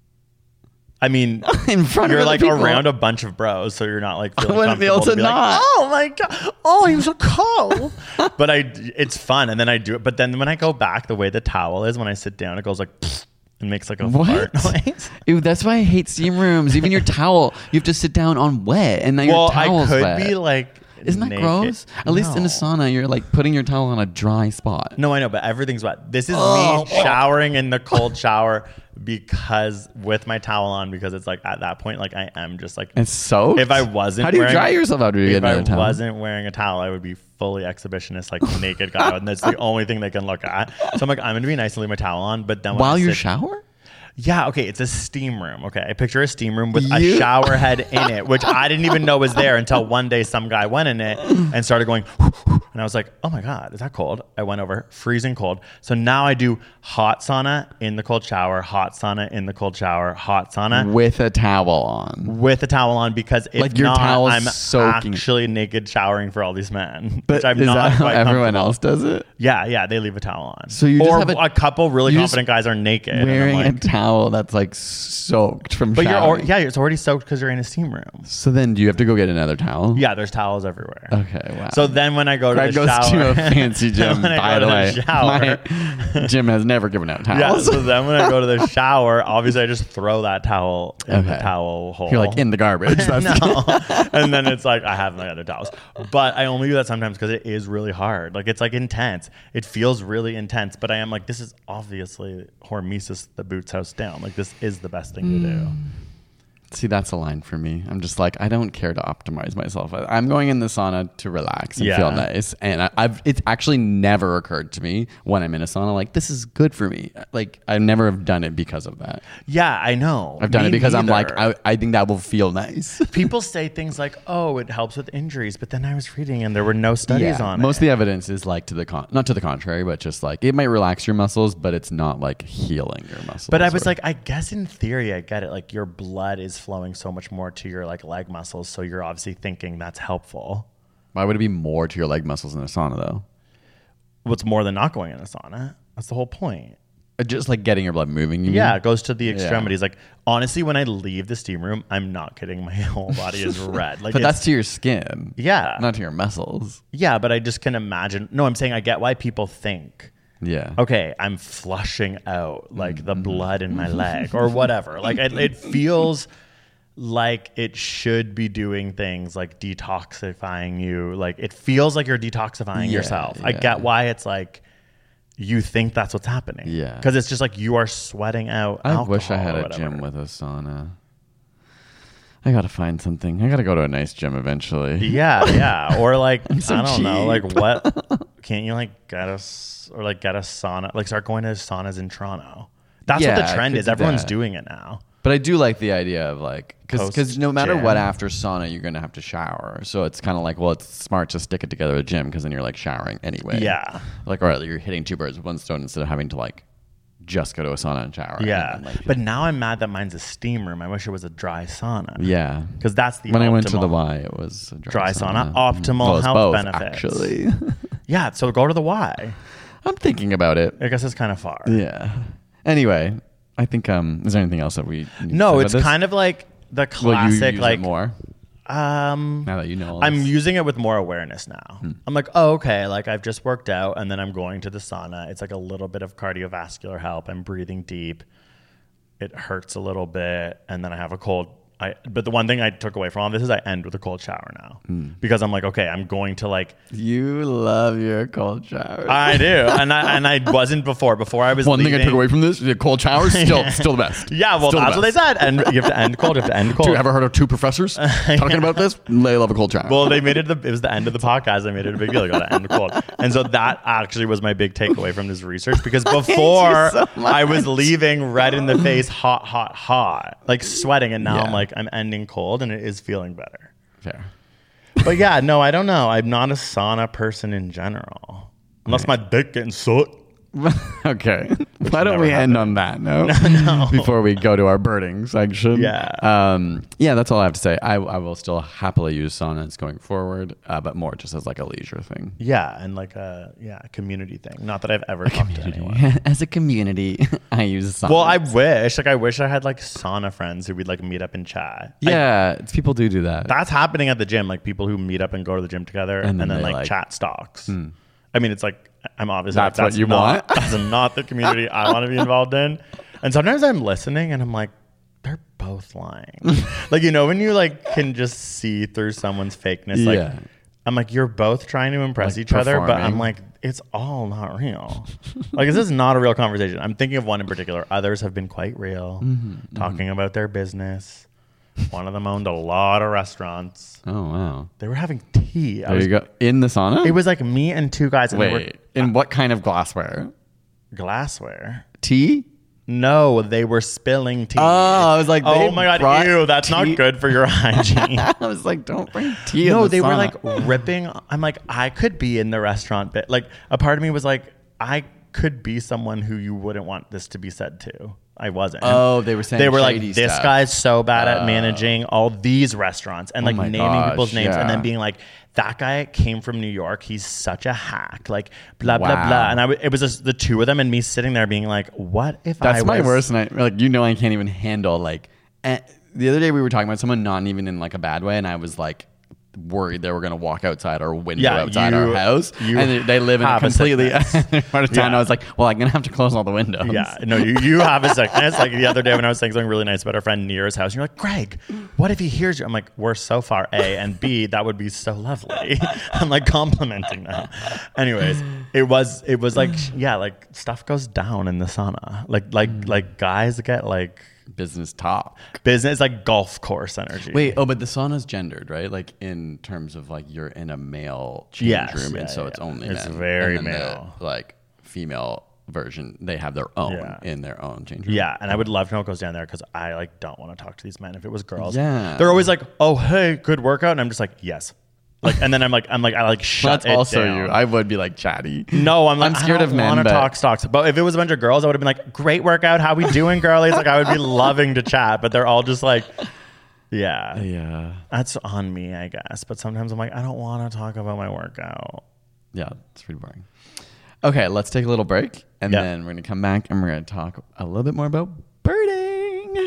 I mean, in front you're of like people. around a bunch of bros, so you're not like feeling I wouldn't be comfortable able to, be not. Like, oh my god! Oh, I'm so cold. But I, it's fun, and then I do it. But then when I go back, the way the towel is when I sit down, it goes like. And makes like a what? fart noise. Ew, that's why I hate steam rooms. Even your towel, you have to sit down on wet, and now well, your towel's I could wet. be like, isn't that naked. gross? At no. least in a sauna, you're like putting your towel on a dry spot. No, I know, but everything's wet. This is Oh. me showering in the cold shower because with my towel on because it's like at that point, like I am just like It's soaked? If I wasn't, how do you wearing, dry yourself after you if get another I towel? wasn't wearing a towel, I would be fully exhibitionist, like naked guy, and that's the only thing they can look at. So I'm like, I'm gonna be nice and leave my towel on, but then when While I you sit, shower? Yeah, okay, it's a steam room. Okay, I picture a steam room with You- a shower head in it, which I didn't even know was there until one day some guy went in it and started going, and I was like, oh my God, is that cold? I went over, freezing cold. So now I do hot sauna in the cold shower, hot sauna in the cold shower, hot sauna With a towel on. with a towel on because if Like your not, towel's I'm soaking. actually naked showering for all these men. But which I'm is not that how quite everyone comfortable. else does it? Yeah, yeah, they leave a towel on. So you just or have a- a, couple really you just confident guys are naked. and I'm Wearing like, a towel that's like soaked from but you're showering. al- yeah, it's already soaked because you're in a steam room. So then do you have to go get another towel? Yeah, there's towels everywhere. Okay, wow. So then when I go to Greg the goes shower, to a fancy gym, when I by go the to way. shower, My gym has never given out yeah. towels. So then when I go to the shower, obviously I just throw that towel in the Okay. towel hole. You're like in the garbage. That's no, and then it's like I have my other towels, but I only do that sometimes because it is really hard. Like it's like intense. It feels really intense, but I am like, this is obviously hormesis the boots house down. Like this is the best thing to do. See, that's a line for me. I'm just like, I don't care to optimize myself. I- I'm going in the sauna to relax and Yeah. feel nice. And I, I've it's actually never occurred to me when I'm in a sauna, like, this is good for me. Like, I never have done it because of that. Yeah, I know. I've done Me it because I'm like, neither. I, I think that will feel nice. People say things like, "Oh, it helps with injuries," but then I was reading and there were no studies on Most it. of the evidence is like to the con, not to the contrary, but just like it might relax your muscles, but it's not like healing your muscles. But I was or- like, I guess in theory, I get it. Like your blood is flowing so much more to your like leg muscles, so you're obviously thinking that's helpful. why would it be more to your leg muscles in a sauna though? What's more than not going in a sauna? That's the whole point. Uh, Just like getting your blood moving. You Yeah, mean? it goes to the extremities. Like honestly, when I leave the steam room, I'm not kidding. My whole body is red. Like, but it's- that's to your skin. yeah, Not to your muscles. yeah. But I just can imagine. No, I'm saying I get why people think. Yeah. Okay, I'm flushing out like the blood in my leg or whatever. Like it, it feels like it should be doing things like detoxifying you. Like it feels like you're detoxifying Yeah, yourself. I yeah. get why it's like you think that's what's happening. Yeah. Because it's just like you are sweating out I wish I alcohol had or a whatever. gym with a sauna. I gotta find something. I gotta go to a nice gym eventually. Yeah, yeah. Or like so I don't know, cheap. like what can't you like get us or like get a sauna like start going to saunas in Toronto. That's Yeah, what I the trend could is. do Everyone's that. doing it now. But I do like the idea of like, because no matter Post-gym. what, after sauna, you're going to have to shower. So it's kind of like, well, it's smart to stick it together at gym because then you're like showering anyway. Yeah. Like, all right, you're hitting two birds with one stone instead of having to like just go to a sauna and shower. Yeah. And then, like, But now I'm mad that mine's a steam room. I wish it was a dry sauna. yeah. Because that's the When optimal. I went to the Y, it was a dry, Dry sauna, optimal Well, it's health both, benefits. actually. Yeah, so go to the Y. I'm thinking about it. I guess it's kind of far. Yeah. Anyway, I think, um, is there anything else that we need No, to say it's about this? kind of like the Will you classic, use like, it more um, now that you know all I'm this? using it with more awareness now. Hmm. I'm like, oh, okay, like I've just worked out and then I'm going to the sauna. It's like a little bit of cardiovascular help. I'm breathing deep. It hurts a little bit. And then I have a cold. I, but the one thing I took away from all this is I end with a cold shower now because I'm like, okay, I'm going to like, You love your cold showers. I do. And I, and I wasn't before, before I was One leaving. thing I took away from this, the cold showers, still still the best. Yeah, well, Still the that's what they best. said. And you have to end cold. You have to end cold. Do you ever heard of two professors talking about this? They love a cold shower. Well, they made it. The, it was the end of the podcast. I made it a big deal. I got to end cold, and so that actually was my big takeaway from this research. Because before so I was leaving red in the face, hot, hot, hot, like sweating, and now Yeah. I'm like I'm ending cold, and it is feeling better. Fair. But yeah, no, I don't know. I'm not a sauna person in general, unless my dick getting soot. Okay. Why don't never we happened. end on that note No. before we go to our birding section? Yeah. Um, yeah, that's all I have to say. I, I will still happily use saunas going forward, uh, but more just as like a leisure thing. Yeah, and like a yeah a community thing. Not that I've ever talked to anyone. As a community, I use saunas. Well, I wish like I wish I had like sauna friends who we'd like meet up and chat. I- Yeah, it's, people do do that. That's happening at the gym. Like people who meet up and go to the gym together and And then, then they, like, like- chat stocks. I mean, it's like, I'm obviously That's like, what you not, want? That's not the community I want to be involved in. And sometimes I'm listening and I'm like, they're both lying. Like, you know, when you like can just see through someone's fakeness, like, Yeah. I'm like, you're both trying to impress Like each other, but I'm performing. like, it's all not real. Like, this is not a real conversation. I'm thinking of one in particular. Others have been quite real, Mm-hmm, talking about their business. One of them owned a lot of restaurants. Oh, wow. They were having tea. I There was, you go. In the sauna? It was like me and two guys. And they Wait, in what kind of glassware? were glassware. Tea? No, they were spilling tea. Oh, I was like, oh they my god, brought ew, that's tea- not good for your hygiene. I was like, don't bring tea in No, the they were sauna. like ripping. I'm like, I could be in the restaurant bit. Like, a part of me was like, I could be someone who you wouldn't want this to be said to. I wasn't. Oh, they were saying they were like, shady this stuff. guy's so bad at managing all these restaurants and like my naming gosh, people's names and yeah. then being like, that guy came from New York. He's such a hack. Like blah blah Wow. blah. And I w- it was just the two of them and me sitting there being like, what if That's I my was worst night. Like, you know, I can't even handle like. Eh, the other day we were talking about someone not even in like a bad way, and I was like worried they were gonna walk outside our window Yeah, outside you- our house, you and they, they live in a have a completely sickness. part of town. Yeah. I was like, well, I'm gonna have to close all the windows. Yeah, no, you, you have a sickness. Like the other day when I was saying something really nice about our friend Nira's house, and you're like, Greg, what if he hears you? I'm like, we're so far, A, and B, that would be so lovely. I'm like complimenting them. Anyways, it was it was like yeah, like stuff goes down in the sauna. Like like like guys get like Business talk. business like golf course energy. Wait, oh, but the sauna's gendered, right? Like in terms of like you're in a male change Yes, room, yeah, and so yeah, it's yeah. only It's men. very and then male. The, like female version, they have their own Yeah. in their own change room. Yeah, and I would love to know what goes down there because I like don't want to talk to these men. If it was girls, Yeah. they're always like, "Oh, hey, good workout," and I'm just like, "Yes," like, and then I'm like, I'm like, I like shut That's it also down. you. I would be like chatty. No, I'm like, I'm scared I of don't men, want to but- talk stocks. But if it was a bunch of girls, I would have been like, great workout. How we doing, girlies? Like, I would be loving to chat. But they're all just like, yeah, Yeah. that's on me, I guess. But sometimes I'm like, I don't want to talk about my workout. Yeah, it's pretty boring. Okay, let's take a little break, and Yeah. then we're going to come back, and we're going to talk a little bit more about birding.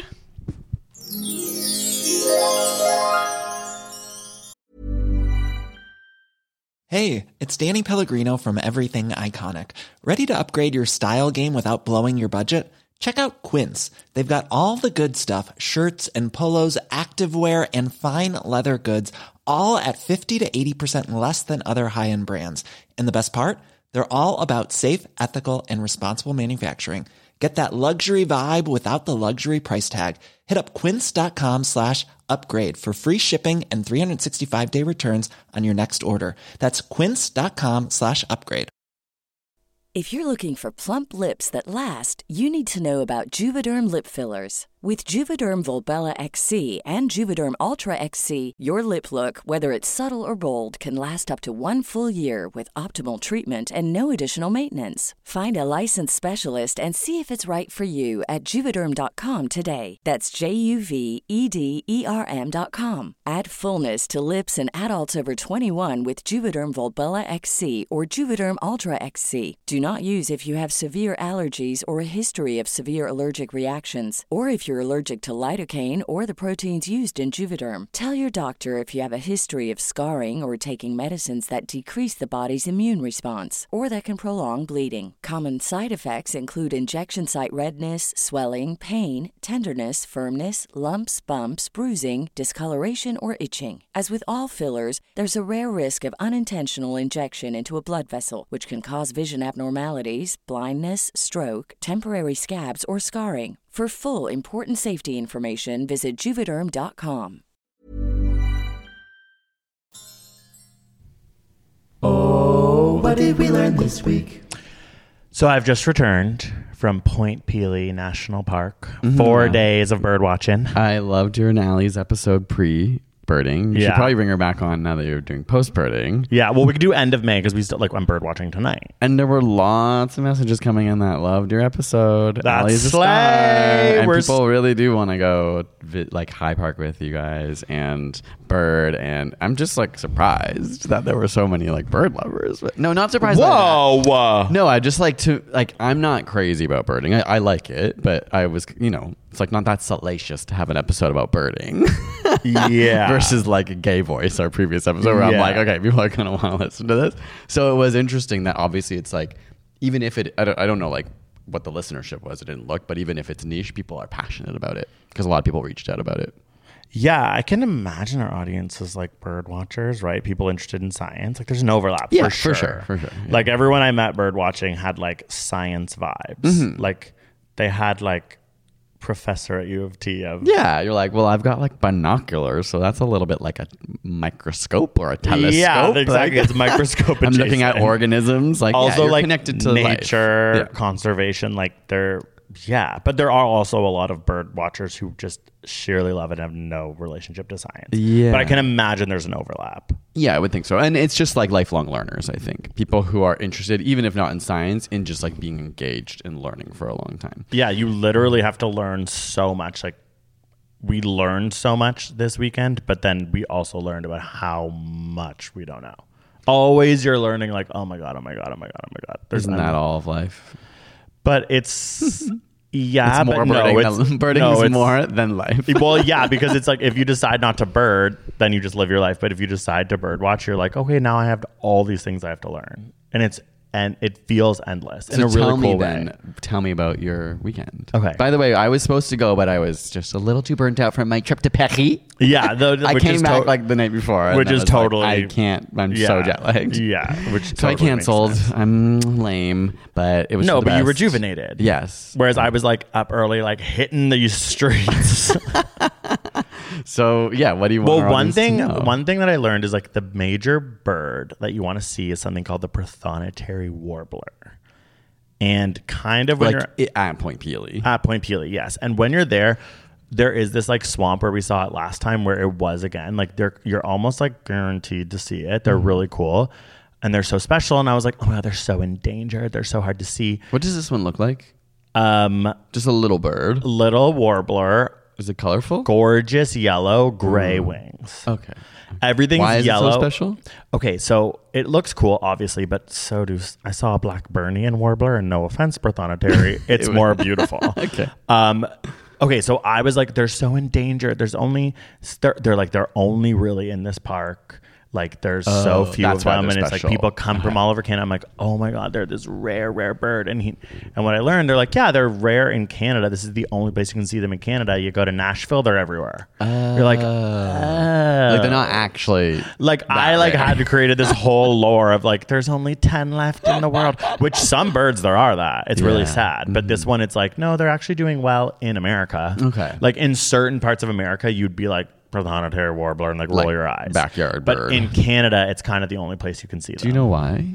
Hey, it's Danny Pellegrino from Everything Iconic. Ready to upgrade your style game without blowing your budget? Check out Quince. They've got all the good stuff, shirts and polos, activewear, and fine leather goods, all at fifty to eighty percent less than other high-end brands. And the best part? They're all about safe, ethical, and responsible manufacturing. Get that luxury vibe without the luxury price tag. Hit up quince.com slash upgrade for free shipping and three sixty-five day returns on your next order. That's quince.com slash upgrade. If you're looking for plump lips that last, you need to know about Juvederm lip fillers. With Juvederm Volbella X C and Juvederm Ultra X C, your lip look, whether it's subtle or bold, can last up to one full year with optimal treatment and no additional maintenance. Find a licensed specialist and see if it's right for you at Juvederm dot com today. That's J U V E D E R M dot com. Add fullness to lips in adults over twenty-one with Juvederm Volbella X C or Juvederm Ultra X C. Do not use if you have severe allergies or a history of severe allergic reactions, or if you're allergic to lidocaine or the proteins used in Juvederm. Tell your doctor if you have a history of scarring or taking medicines that decrease the body's immune response or that can prolong bleeding. Common side effects include injection site redness, swelling, pain, tenderness, firmness, lumps, bumps, bruising, discoloration, or itching. As with all fillers, there's a rare risk of unintentional injection into a blood vessel, which can cause vision abnormalities, blindness, stroke, temporary scabs, or scarring. For full, important safety information, visit Juvederm dot com. Oh, what did we learn this week? So I've just returned from Point Pelee National Park. Mm-hmm. Four days of bird watching. I loved your Nally's episode pre birding. You Yeah. should probably bring her back on now that you're doing post birding. Yeah, well, we could do end of May because we still like I'm bird watching tonight. And there were lots of messages coming in that loved your episode. That's Nally's a slay. star. And We're people s- really do want to go vi- like High Park with you guys and bird. And I'm just like surprised that there were so many like bird lovers. But no, not surprised. by that. Whoa! whoa. No, I just like to like. I'm not crazy about birding. I, I like it, but I was, you know, it's like not that salacious to have an episode about birding. Yeah. Versus like a gay voice, our previous episode, where I'm Yeah. like, okay, people are gonna want to listen to this. So it was interesting that obviously it's like, even if it, I don't, I don't know like what the listenership was. It didn't look, but even if it's niche, people are passionate about it because a lot of people reached out about it. Yeah, I can imagine our audience is like bird watchers, right? People interested in science. Like there's an overlap Yeah, for for sure. sure, for sure, yeah. Like everyone I met bird watching had like science vibes. Mm-hmm. Like they had like professor at U of T of Yeah, you're like, well, I've got like binoculars, so that's a little bit like a microscope or a telescope. Yeah, exactly. Like, It's microscope I'm looking at adjacent. organisms. Like, also yeah, you're like connected to nature, life. Yeah. conservation. Like they're yeah, but there are also a lot of bird watchers who just sheerly love it and have no relationship to science. Yeah. But I can imagine there's an overlap. Yeah, I would think so. And it's just like lifelong learners, I think. People who are interested, even if not in science, in just like being engaged in learning for a long time. Yeah, you literally have to learn so much. Like we learned so much this weekend, but then we also learned about how much we don't know. Always you're learning like, oh my God, oh my God, oh my God, oh my God. There's Isn't none. that all of life? But it's yeah, It's more but birding no, it's, than, birding no, is it's- more than life. Well, yeah, because it's like if you decide not to bird, then you just live your life. But if you decide to bird watch, you're like, okay, now I have all these things I have to learn, and it's and it feels endless in So a really tell cool me way. then, tell me about your weekend. Okay. By the way, I was supposed to go, but I was just a little too burnt out from my trip to Paris. Yeah, the, I which came is back to- like the night before, and which I is was like, totally- I can't. I'm yeah, so jet lagged. Yeah, which So I totally makes canceled. sense. I'm lame, but it was No, for the but you best. rejuvenated. Yes. Whereas I was like up early, like hitting the streets. So yeah, what do you want? Well, our one audience to thing, know? one thing that I learned is like the major bird that you want to see is something called the prothonotary warbler, and kind of when like you're it, at Point Pelee. at Point Pelee, yes, and when you're there, there is this like swamp where we saw it last time, where it was again like they're you're almost like guaranteed to see it. They're Mm-hmm. really cool, and they're so special. And I was like, oh my God, they're so endangered. They're so hard to see. What does this one look like? Um, Just a little bird. little warbler, Is it colorful? gorgeous yellow gray wings. Okay. Everything's Why is yellow. it so special? Okay, so it looks cool, obviously, but so do I saw a black Burnian warbler, and no offense, prothonotary, it's more beautiful. Okay. Um, okay, so I was like, they're so endangered. There's only they're, they're like they're only really in this park. Like there's so Oh, few that's of why them, they're and it's like special. people come from all over Canada. I'm like, oh my God, they're this rare, rare bird. And he, and what I learned, they're like, yeah, they're rare in Canada. This is the only place you can see them in Canada. You go to Nashville, they're everywhere. You're like, oh. Like they're not actually Like I that like rare. had to create this whole lore of like there's only ten left in the world, which some birds there are that. It's really Yeah. sad. But this one it's like no, they're actually doing well in America. Okay. Like in certain parts of America you'd be like prothonotary warbler and like, Like roll your eyes. backyard but bird. in Canada it's kind of the only place you can see them. Do you know why?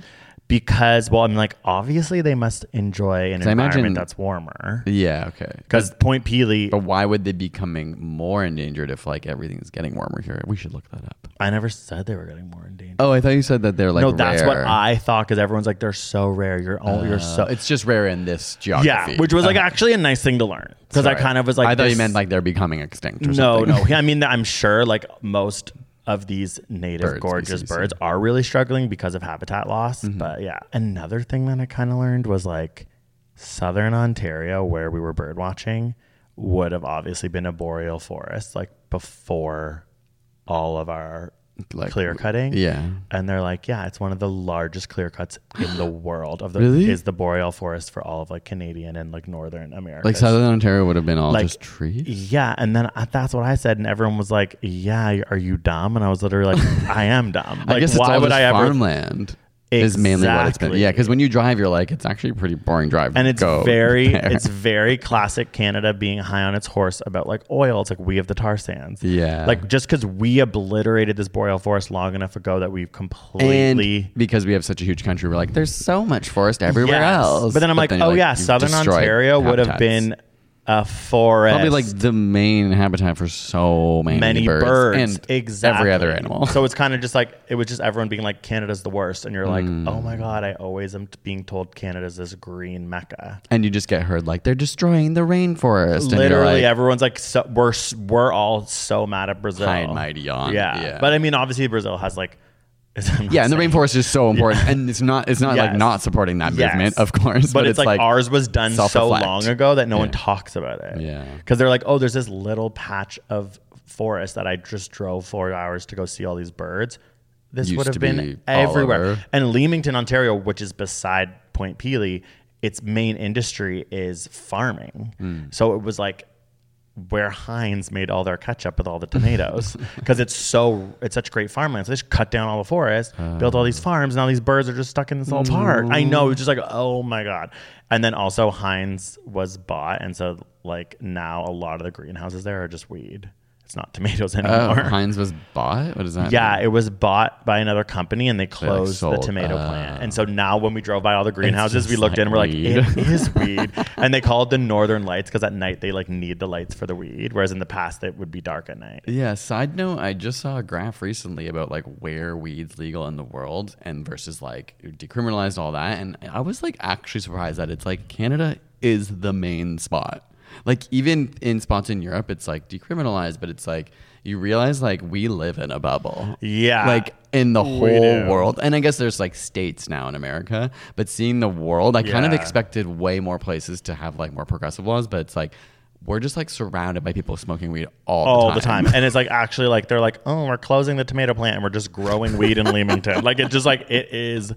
Because, well, I'm like, obviously they must enjoy an 'Cause I environment imagine- that's warmer. Yeah, okay. Because Point Pelee, But why would they be becoming more endangered if like everything's getting warmer here? We should look that up. I never said they were getting more endangered. Oh, I thought you said that they're like no, that's rare. what I thought, because everyone's like, they're so rare. You're oh, you're so. It's just rare in this geography. Yeah, which was like Okay. actually a nice thing to learn. Because I Sorry. kind of was like, I thought this- you meant like they're becoming extinct or No, something. no. I mean, I'm sure like most of these native Bird gorgeous species, birds yeah. are really struggling because of habitat loss. Mm-hmm. But yeah, another thing that I kind of learned was like Southern Ontario, where we were bird watching, would have obviously been a boreal forest like before all of our Like, clear cutting. Yeah. And they're like, yeah, it's one of the largest clear cuts in the world of the Really? is the boreal forest for all of like Canadian and like Northern America. Like Southern Ontario would have been all Like, just trees. Yeah, and then I, that's what I said, and everyone was like, "Yeah, are you dumb?" And I was literally like, "I am dumb. Like, I guess it's why all would just I ever?" farmland. Is mainly what it's been. Exactly. Yeah, because when you drive, you're like, it's actually a pretty boring drive. And it's Go very, there. it's very classic Canada being high on its horse about like oil. It's like we have the tar sands. Yeah. like just because we obliterated this boreal forest long enough ago that we've completely. And because we have such a huge country, we're like, there's so much forest everywhere Yes. else. But then I'm like, you're oh yeah, you've Southern destroyed Ontario would have habitats. been a forest. Probably like the main habitat for so many, many birds, birds, and exactly. every other animal. So it's kind of just like it was just everyone being like Canada's the worst, and you're like, Mm. oh my god, I always am being told Canada's this green mecca. And you just get heard like they're destroying the rainforest. And you're Literally, like, everyone's like, so, we're we're all so mad at Brazil. high and mighty on. Yeah. Yeah. but I mean, obviously Brazil has like, Yeah, and the rainforest is so important, and it's not it's not like Yes. not supporting that Yes. movement, of course. But, But, it's, like, ours was done so self-reflect. long ago that no one Yeah. talks about it. Yeah. Because they're like, oh, there's this little patch of forest that I just drove four hours to go see all these birds. This Used would have to been be all everywhere. over. And Leamington, Ontario, which is beside Point Pelee, its main industry is farming. Hmm. So it was like where Heinz made all their ketchup with all the tomatoes because it's so it's such great farmland. So they just cut down all the forest, built all these farms, and all these birds are just stuck in this little park. I know, it's just like, oh my god. And then also Heinz was bought, and so like now a lot of the greenhouses there are just weed. It's not tomatoes Oh, anymore. Heinz was bought? What does that Yeah, mean? it was bought by another company and they closed the sold- tomato uh, plant. And so now when we drove by all the greenhouses, we just looked like in and we're like, weed. it is weed. And they call it the Northern Lights because at night they like need the lights for the weed, whereas in the past it would be dark at night. Yeah, side note, I just saw a graph recently about like where weed's legal in the world and versus like decriminalized, all that. And I was like actually surprised that it's like Canada is the main spot. Like even in spots in Europe, it's like decriminalized, but it's like you realize like we live in a bubble. Yeah. Like in the We whole do. world. And I guess there's like states now in America, but seeing the world, I kind of Yeah. expected way more places to have like more progressive laws, but it's like we're just like surrounded by people smoking weed all, all the time. the time. And it's like actually like they're like, oh, we're closing the tomato plant and we're just growing weed in Leamington. Like it just like it is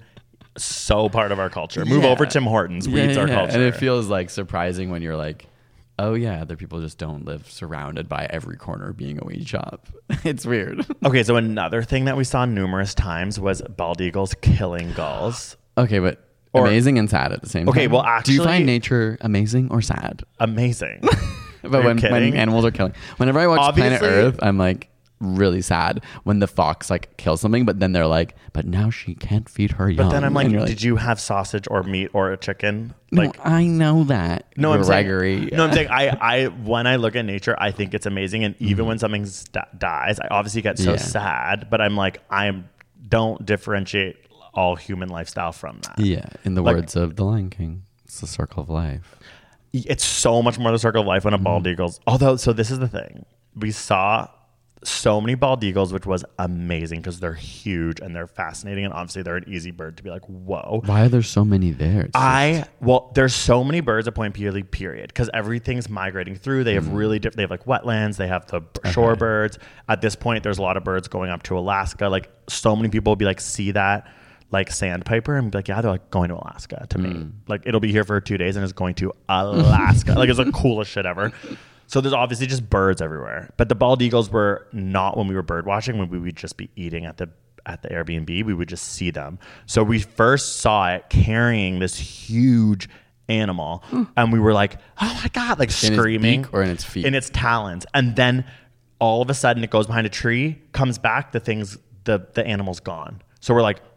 so part of our culture. Move Yeah. over Tim Hortons. Weed's Yeah, our yeah. culture. And it feels like surprising when you're like, oh yeah, other people just don't live surrounded by every corner being a weed shop. It's weird. Okay, so another thing that we saw numerous times was bald eagles killing gulls. Okay, but Or- amazing and sad at the same time. Okay, well, do you actually- find nature amazing or sad? Amazing. But Are you when, when kidding? animals are killing, whenever I watch Planet Obviously- Earth, I'm like really sad when the fox like kills something, but then they're like, but now she can't feed her young. But then I'm like, And you're did you have sausage or meat or a chicken? No, Like, I know that. no, I'm saying, Gregory. no, I'm saying, I, I, when I look at nature, I think it's amazing. And even Mm-hmm. when something st- dies, I obviously get so Yeah. sad, but I'm like, I don't differentiate all human lifestyle from that. Yeah, in the Like- words of The Lion King, it's the circle of life. It's so much more the circle of life when a Mm-hmm. bald eagle's. Although, so this is the thing. We saw so many bald eagles, which was amazing because they're huge and they're fascinating. And obviously they're an easy bird to be like, whoa. Why are there so many there? It's I well, there's so many birds at Point Pelee, period, because everything's migrating through. They have really different. They have like wetlands. They have the b- shore birds. At this point, there's a lot of birds going up to Alaska. Like so many people will be like, see that like sandpiper and be like, yeah, they're like going to Alaska to me. Like it'll be here for two days and it's going to Alaska. Like it's the coolest shit ever. So there's obviously just birds everywhere. But the bald eagles were not when we were bird watching, when we would just be eating at the at the Airbnb. We would just see them. So we first saw it carrying this huge animal and we were like, oh my God, like In its screaming. beak or in its feet? In its talons. And then all of a sudden it goes behind a tree, comes back, the thing's the the animal's gone. So we're like,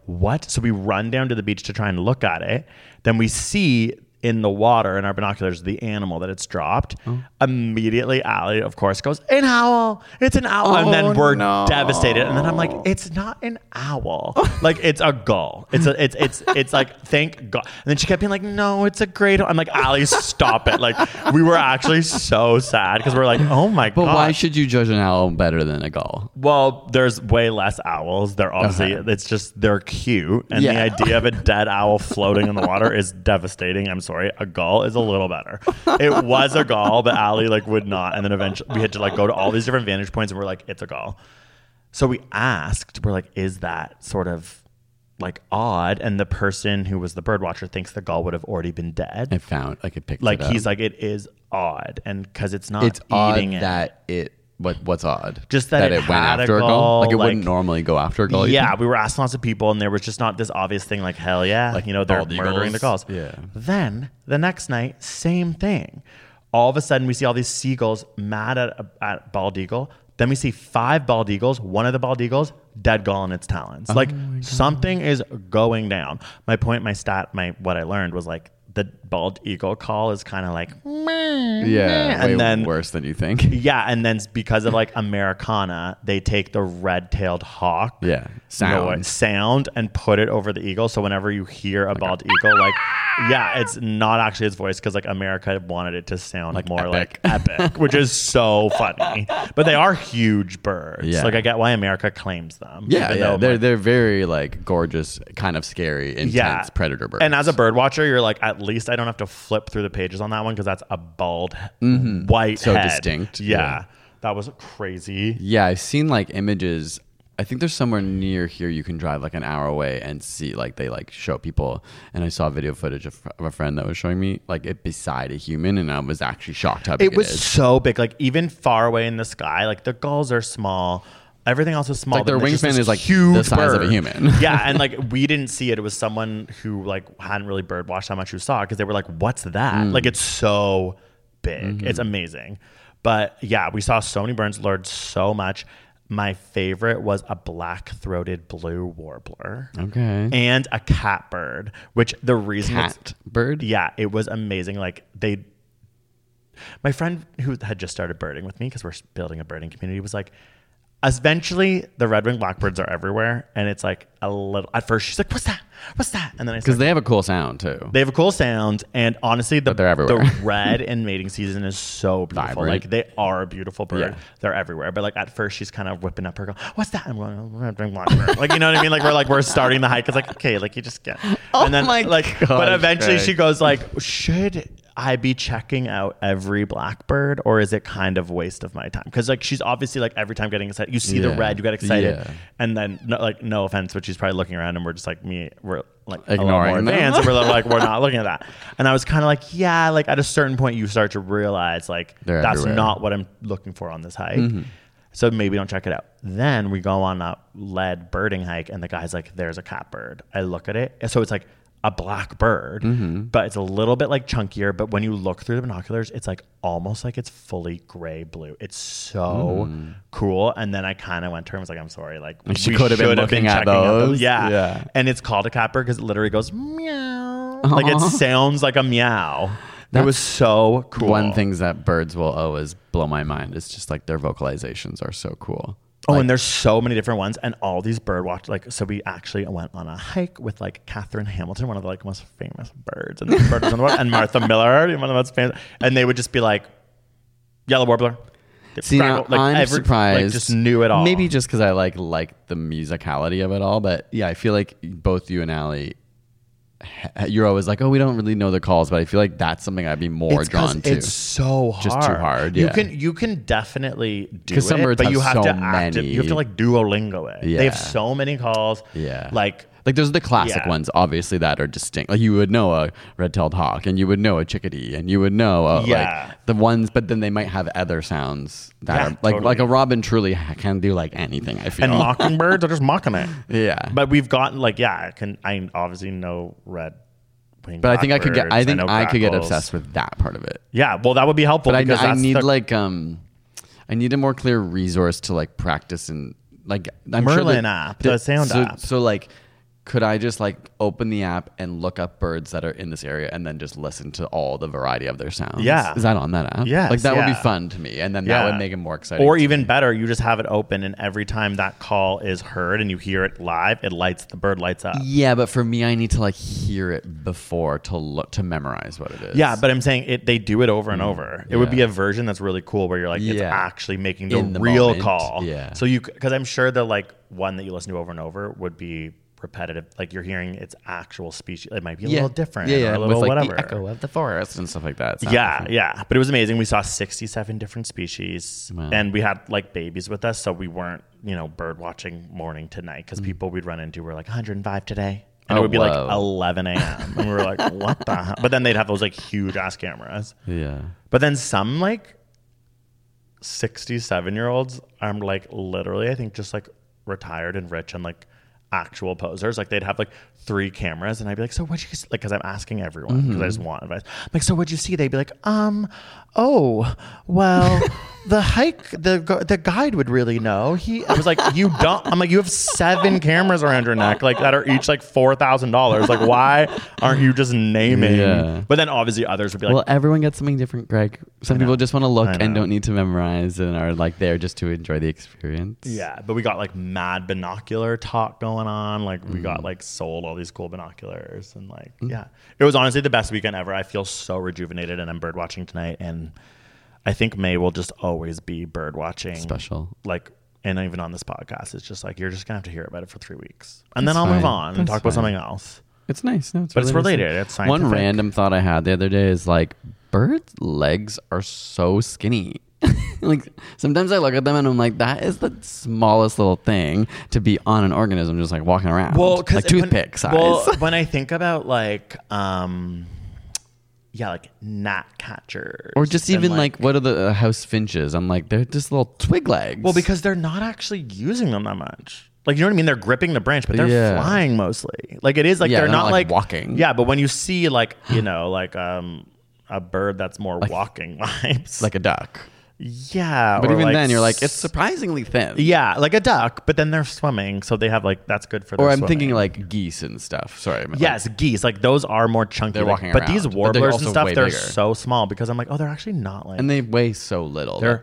what? So we run down to the beach to try and look at it. Then we see in the water in our binoculars the animal that it's dropped. Oh. Immediately Allie, of course, goes, an owl. It's an owl. Oh, and then we're no. devastated. And then I'm like, it's not an owl. Like, it's a gull. It's a it's it's it's like, thank God. And then she kept being like, no, it's a great. I'm like, Allie, stop it. Like, we were actually so sad because we're like, oh my but God. But why should you judge an owl better than a gull? Well, there's way less owls. They're obviously, okay. it's just, they're cute. And yeah. the idea of a dead owl floating in the water is devastating. I'm sorry. A gull is a little better. It was a gull, but Allie like would not. And then eventually we had to like go to all these different vantage points and we're like, it's a gull. So we asked, we're like, is that sort of like odd? And the person who was the bird watcher thinks the gull would have already been dead. I found like it picked like it up. He's like, it is odd. And because it's not it's eating odd it. that it What what's odd? Just that, that it, it went had after a a gull. gull. Like it like, wouldn't normally go after a gull. Yeah, we were asking lots of people, and there was just not this obvious thing. Like hell yeah, like you know they're murdering the gulls. Yeah. Then the next night, same thing. All of a sudden, we see all these seagulls mad at at bald eagle. Then we see five bald eagles. One of the bald eagles dead gull in its talons. Oh like something is going down. My point, my stat, my what I learned was like. The bald eagle call is kind of like meh, yeah, meh. way and then worse than you think. Yeah, and then because of like Americana, they take the red-tailed hawk, yeah, sound, you know, sound, and put it over the eagle. So whenever you hear a like bald a, eagle, like yeah, it's not actually its voice because like America wanted it to sound like more epic. like epic, which is so funny. But they are huge birds. Yeah. Like I get why America claims them. Yeah, yeah, they're they're very like gorgeous, kind of scary, intense yeah. predator birds. And as a bird watcher, you're like at least I don't have to flip through the pages on that one because that's a bald mm-hmm. white so head. distinct. Yeah, yeah, that was crazy. Yeah, I've seen like images. I think there's somewhere near here you can drive like an hour away and see like they like show people. And I saw video footage of, of a friend that was showing me like it beside a human, and I was actually shocked how big it, it was is. So big, like even far away in the sky. Like the gulls are small. Everything else is small. It's like their wingspan is like huge the size bird. of a human. Yeah, and like we didn't see it. It was someone who like hadn't really bird watched how much who saw it because they were like, "What's that?" Mm. Like it's so big. Mm-hmm. It's amazing. But yeah, we saw so many birds. Learned so much. My favorite was a black-throated blue warbler. Okay. And a catbird, which the reason cat bird. Yeah, it was amazing. Like they. My friend who had just started birding with me because we're building a birding community was like. Eventually, the red-winged blackbirds are everywhere, and it's like a little. At first, she's like, "What's that? What's that?" And then I because they have a cool sound too. They have a cool sound, and honestly, the they're everywhere. the red in mating season is so beautiful. Vibrant. Like they are a beautiful bird. Yeah. They're everywhere. But like at first, she's kind of whipping up her. Go, "What's that?" I'm going, "Red-winged blackbird." Like you know what I mean? Like we're like we're starting the hike. It's like okay, like you just get. Oh and then my like, gosh, but eventually, Greg. she goes like, "Should I be checking out every blackbird, or is it kind of a waste of my time?" Because like she's obviously like every time getting excited, you see yeah. the red, you get excited, yeah. and then no, like no offense, but she's probably looking around, and we're just like me, we're like ignoring more them. advanced, and we're like we're not looking at that. And I was kind of like, yeah, like at a certain point, you start to realize like They're that's everywhere. not what I'm looking for on this hike. Mm-hmm. So maybe don't check it out. Then we go on a lead birding hike, and the guy's like, "There's a catbird." I look at it, so it's like. A black bird, mm-hmm. but it's a little bit like chunkier. But when you look through the binoculars, it's like almost like it's fully gray blue. It's so mm. cool. And then I kind of went to her and was like, "I'm sorry, like and she we could have been looking been at those." Out yeah. yeah, and it's called a catbird because it literally goes meow. Aww. Like it sounds like a meow. That was so cool. One things that birds will always blow my mind is just like their vocalizations are so cool. Oh, like, and there's so many different ones, and all these bird watch. Like, so we actually went on a hike with like Catherine Hamilton, one of the like most famous birds, and birds in the world, and Martha Miller, one of the most famous. And they would just be like, "Yellow warbler." See, now, like I'm every, surprised. Like, just knew it all. Maybe just because I like like the musicality of it all, but yeah, I feel like both you and Allie. You're always like, oh, we don't really know the calls, but I feel like that's something I'd be more it's drawn to. It's so hard, just too hard. Yeah. You can you can definitely do it, some birds but have you have so to act it. many. You have to like Duolingo it. Yeah. They have so many calls. Yeah, like. Like those are the classic yeah. ones, obviously, that are distinct. Like you would know a red-tailed hawk, and you would know a chickadee, and you would know a, yeah. like the ones, but then they might have other sounds that yeah, are like totally. like a robin truly can do like anything. I feel and mockingbirds are just mocking it. Yeah, but we've gotten like yeah, I can I obviously know red. But I think I could get. I think I, I could get grackles. obsessed with that part of it. Yeah, well, that would be helpful. But because I, I that's need the, like um, I need a more clear resource to like practice and like I'm Merlin sure that, app, the sound so, app. So like. could I just like open the app and look up birds that are in this area and then just listen to all the variety of their sounds? Yeah. Is that on that app? Yes, Like that yeah. would be fun to me. And then Yeah. that would make it more exciting. Or to even me. better, you just have it open and every time that call is heard and you hear it live, it lights, the bird lights up. Yeah, but for me, I need to like hear it before to look, to memorize what it is. Yeah, but I'm saying it. They do it over and over. It would be Yeah. a version that's really cool where you're like, it's Yeah. actually making the, In the real moment. call. Yeah. So you, because I'm sure the like one that you listen to over and over would be repetitive. Like you're hearing its actual species. It might be a yeah. little different. Yeah, or yeah. a little With like whatever. the echo of the forest and stuff like that. It sounds Yeah, different. yeah. But it was amazing. We saw sixty-seven different species, Wow. and we had like babies with us, so we weren't, you know, bird watching morning to night because people we'd run into were like one hundred five today. And Oh, it would be like whoa. eleven a.m. and we were like, what the hell? But then they'd have those like huge ass cameras. Yeah. But then some like sixty-seven year olds are like literally, I think, just like retired and rich and like actual posers. Like they'd have like three cameras and I'd be like, so what'd you see? Like, cause I'm asking everyone because I just want advice. I'm like, so what'd you see? They'd be like, um, oh, well, the hike, the gu- the guide would really know. He, I was like, you don't, I'm like, you have seven cameras around your neck, like that are each like four thousand dollars. Like, why aren't you just naming? Yeah. But then obviously others would be like, Well, everyone gets something different, Greg. Some people just want to look I and know. don't need to memorize and are like there just to enjoy the experience. yeah, but we got like mad binocular talk going on. Like we got like sold all these cool binoculars and like, yeah, it was honestly the best weekend ever. I feel so rejuvenated and I'm bird watching tonight. And I think May will just always be bird watching Special. Like, and even on this podcast, it's just like, you're just gonna have to hear about it for three weeks and That's then I'll move fine. on and That's talk about fine. something else. It's nice. No, it's But it's really nice. related. It's One scientific. random thought I had the other day is like, birds' legs are so skinny. Like sometimes I look at them and I'm like, that is the smallest little thing to be on an organism, just like walking around. Well, cause like when- toothpick size. Well, when I think about like, um, yeah, like gnat catchers, or just and, even like, what are the uh, house finches? I'm like, they're just little twig legs. well, because they're not actually using them that much. Like, you know what I mean? They're gripping the branch, but they're Yeah. flying mostly. Like it is like Yeah, they're, they're not, not, like, like, walking. Yeah, but when you see like you know like um a bird that's more walking vibes, like a duck. yeah, But or, even like, then, you're like, s- it's surprisingly thin. yeah, like a duck, but then they're swimming, so they have like that's good for. Or their I'm thinking swimming. like geese and stuff. Sorry. I meant, Yes, geese. Like those are more chunky. They're like- walking but these around, but they're warblers also and stuff, way they're bigger. so small because I'm like, oh, they're actually not like. and they weigh so little. they're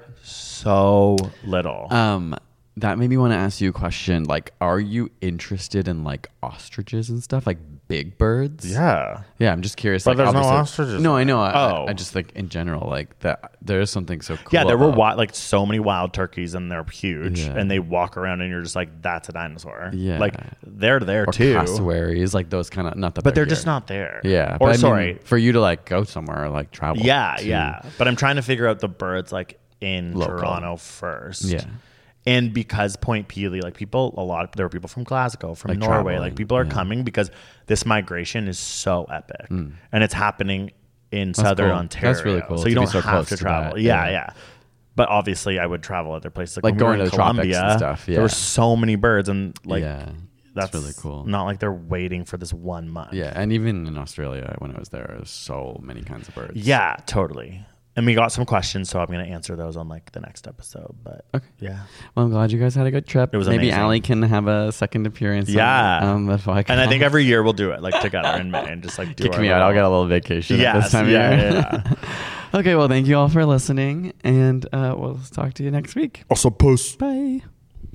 so little. Um, that made me want to ask you a question. Like, are you interested in like ostriches and stuff, like big birds? yeah. Yeah, I'm just curious. But like, there's no obviously- ostriches. No, I know. I, Oh. I, I just think in general, like that, there is something so cool. Yeah, there were about- wi- like so many wild turkeys and they're huge Yeah. and they walk around and you're just like, that's a dinosaur. Yeah. Like they're there or too. cassowaries, like those kind of not the. But they're bigger. just not there. Yeah. Or but I mean, sorry. for you to like go somewhere, or, like travel. yeah, to- yeah. But I'm trying to figure out the birds like in Local. Toronto first. Yeah. And because Point Peely, like people, a lot, there were people from Glasgow, from Like Norway, traveling, like people are yeah. coming because this migration is so epic, and it's happening in southern cool. Ontario. That's really cool So to you be don't so have close to to travel. that, yeah, yeah. yeah. But obviously, I would travel other places, like, Like when we going were in to the tropics and Colombia, stuff, There yeah. were so many birds, and like yeah, that's that's really cool. Not like they're waiting for this one month. Yeah, and even in Australia, when I was there, there was so many kinds of birds. Yeah, totally. And we got some questions, so I'm going to answer those on like the next episode. But Okay. yeah. Well, I'm glad you guys had a good trip. It was Maybe amazing. Allie can have a second appearance. Yeah. On, um, the podcast. And I think every year we'll do it like together in May and just like do kick our me out. I'll little- get a little vacation at Yes, this time of yeah, year. yeah, Okay, well, thank you all for listening, and uh, we'll talk to you next week. Also, post. Bye.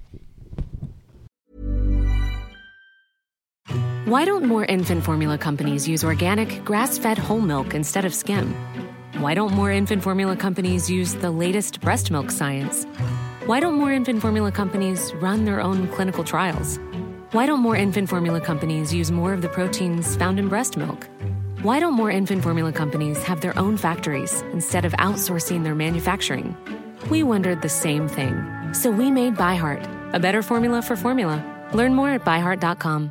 Why don't more infant formula companies use organic, grass-fed whole milk instead of skim? Why don't more infant formula companies use the latest breast milk science? Why don't more infant formula companies run their own clinical trials? Why don't more infant formula companies use more of the proteins found in breast milk? Why don't more infant formula companies have their own factories instead of outsourcing their manufacturing? We wondered the same thing. So we made ByHeart, a better formula for formula. Learn more at by heart dot com.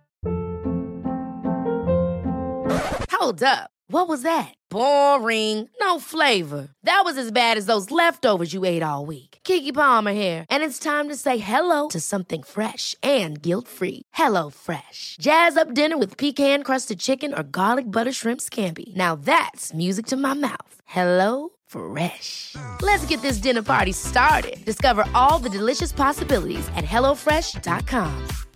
Hold up. What was that? Boring. No flavor. That was as bad as those leftovers you ate all week. Keke Palmer here, and it's time to say hello to something fresh and guilt-free. Hello Fresh. Jazz up dinner with pecan-crusted chicken or garlic butter shrimp scampi. Now that's music to my mouth. Hello Fresh. Let's get this dinner party started. Discover all the delicious possibilities at hello fresh dot com.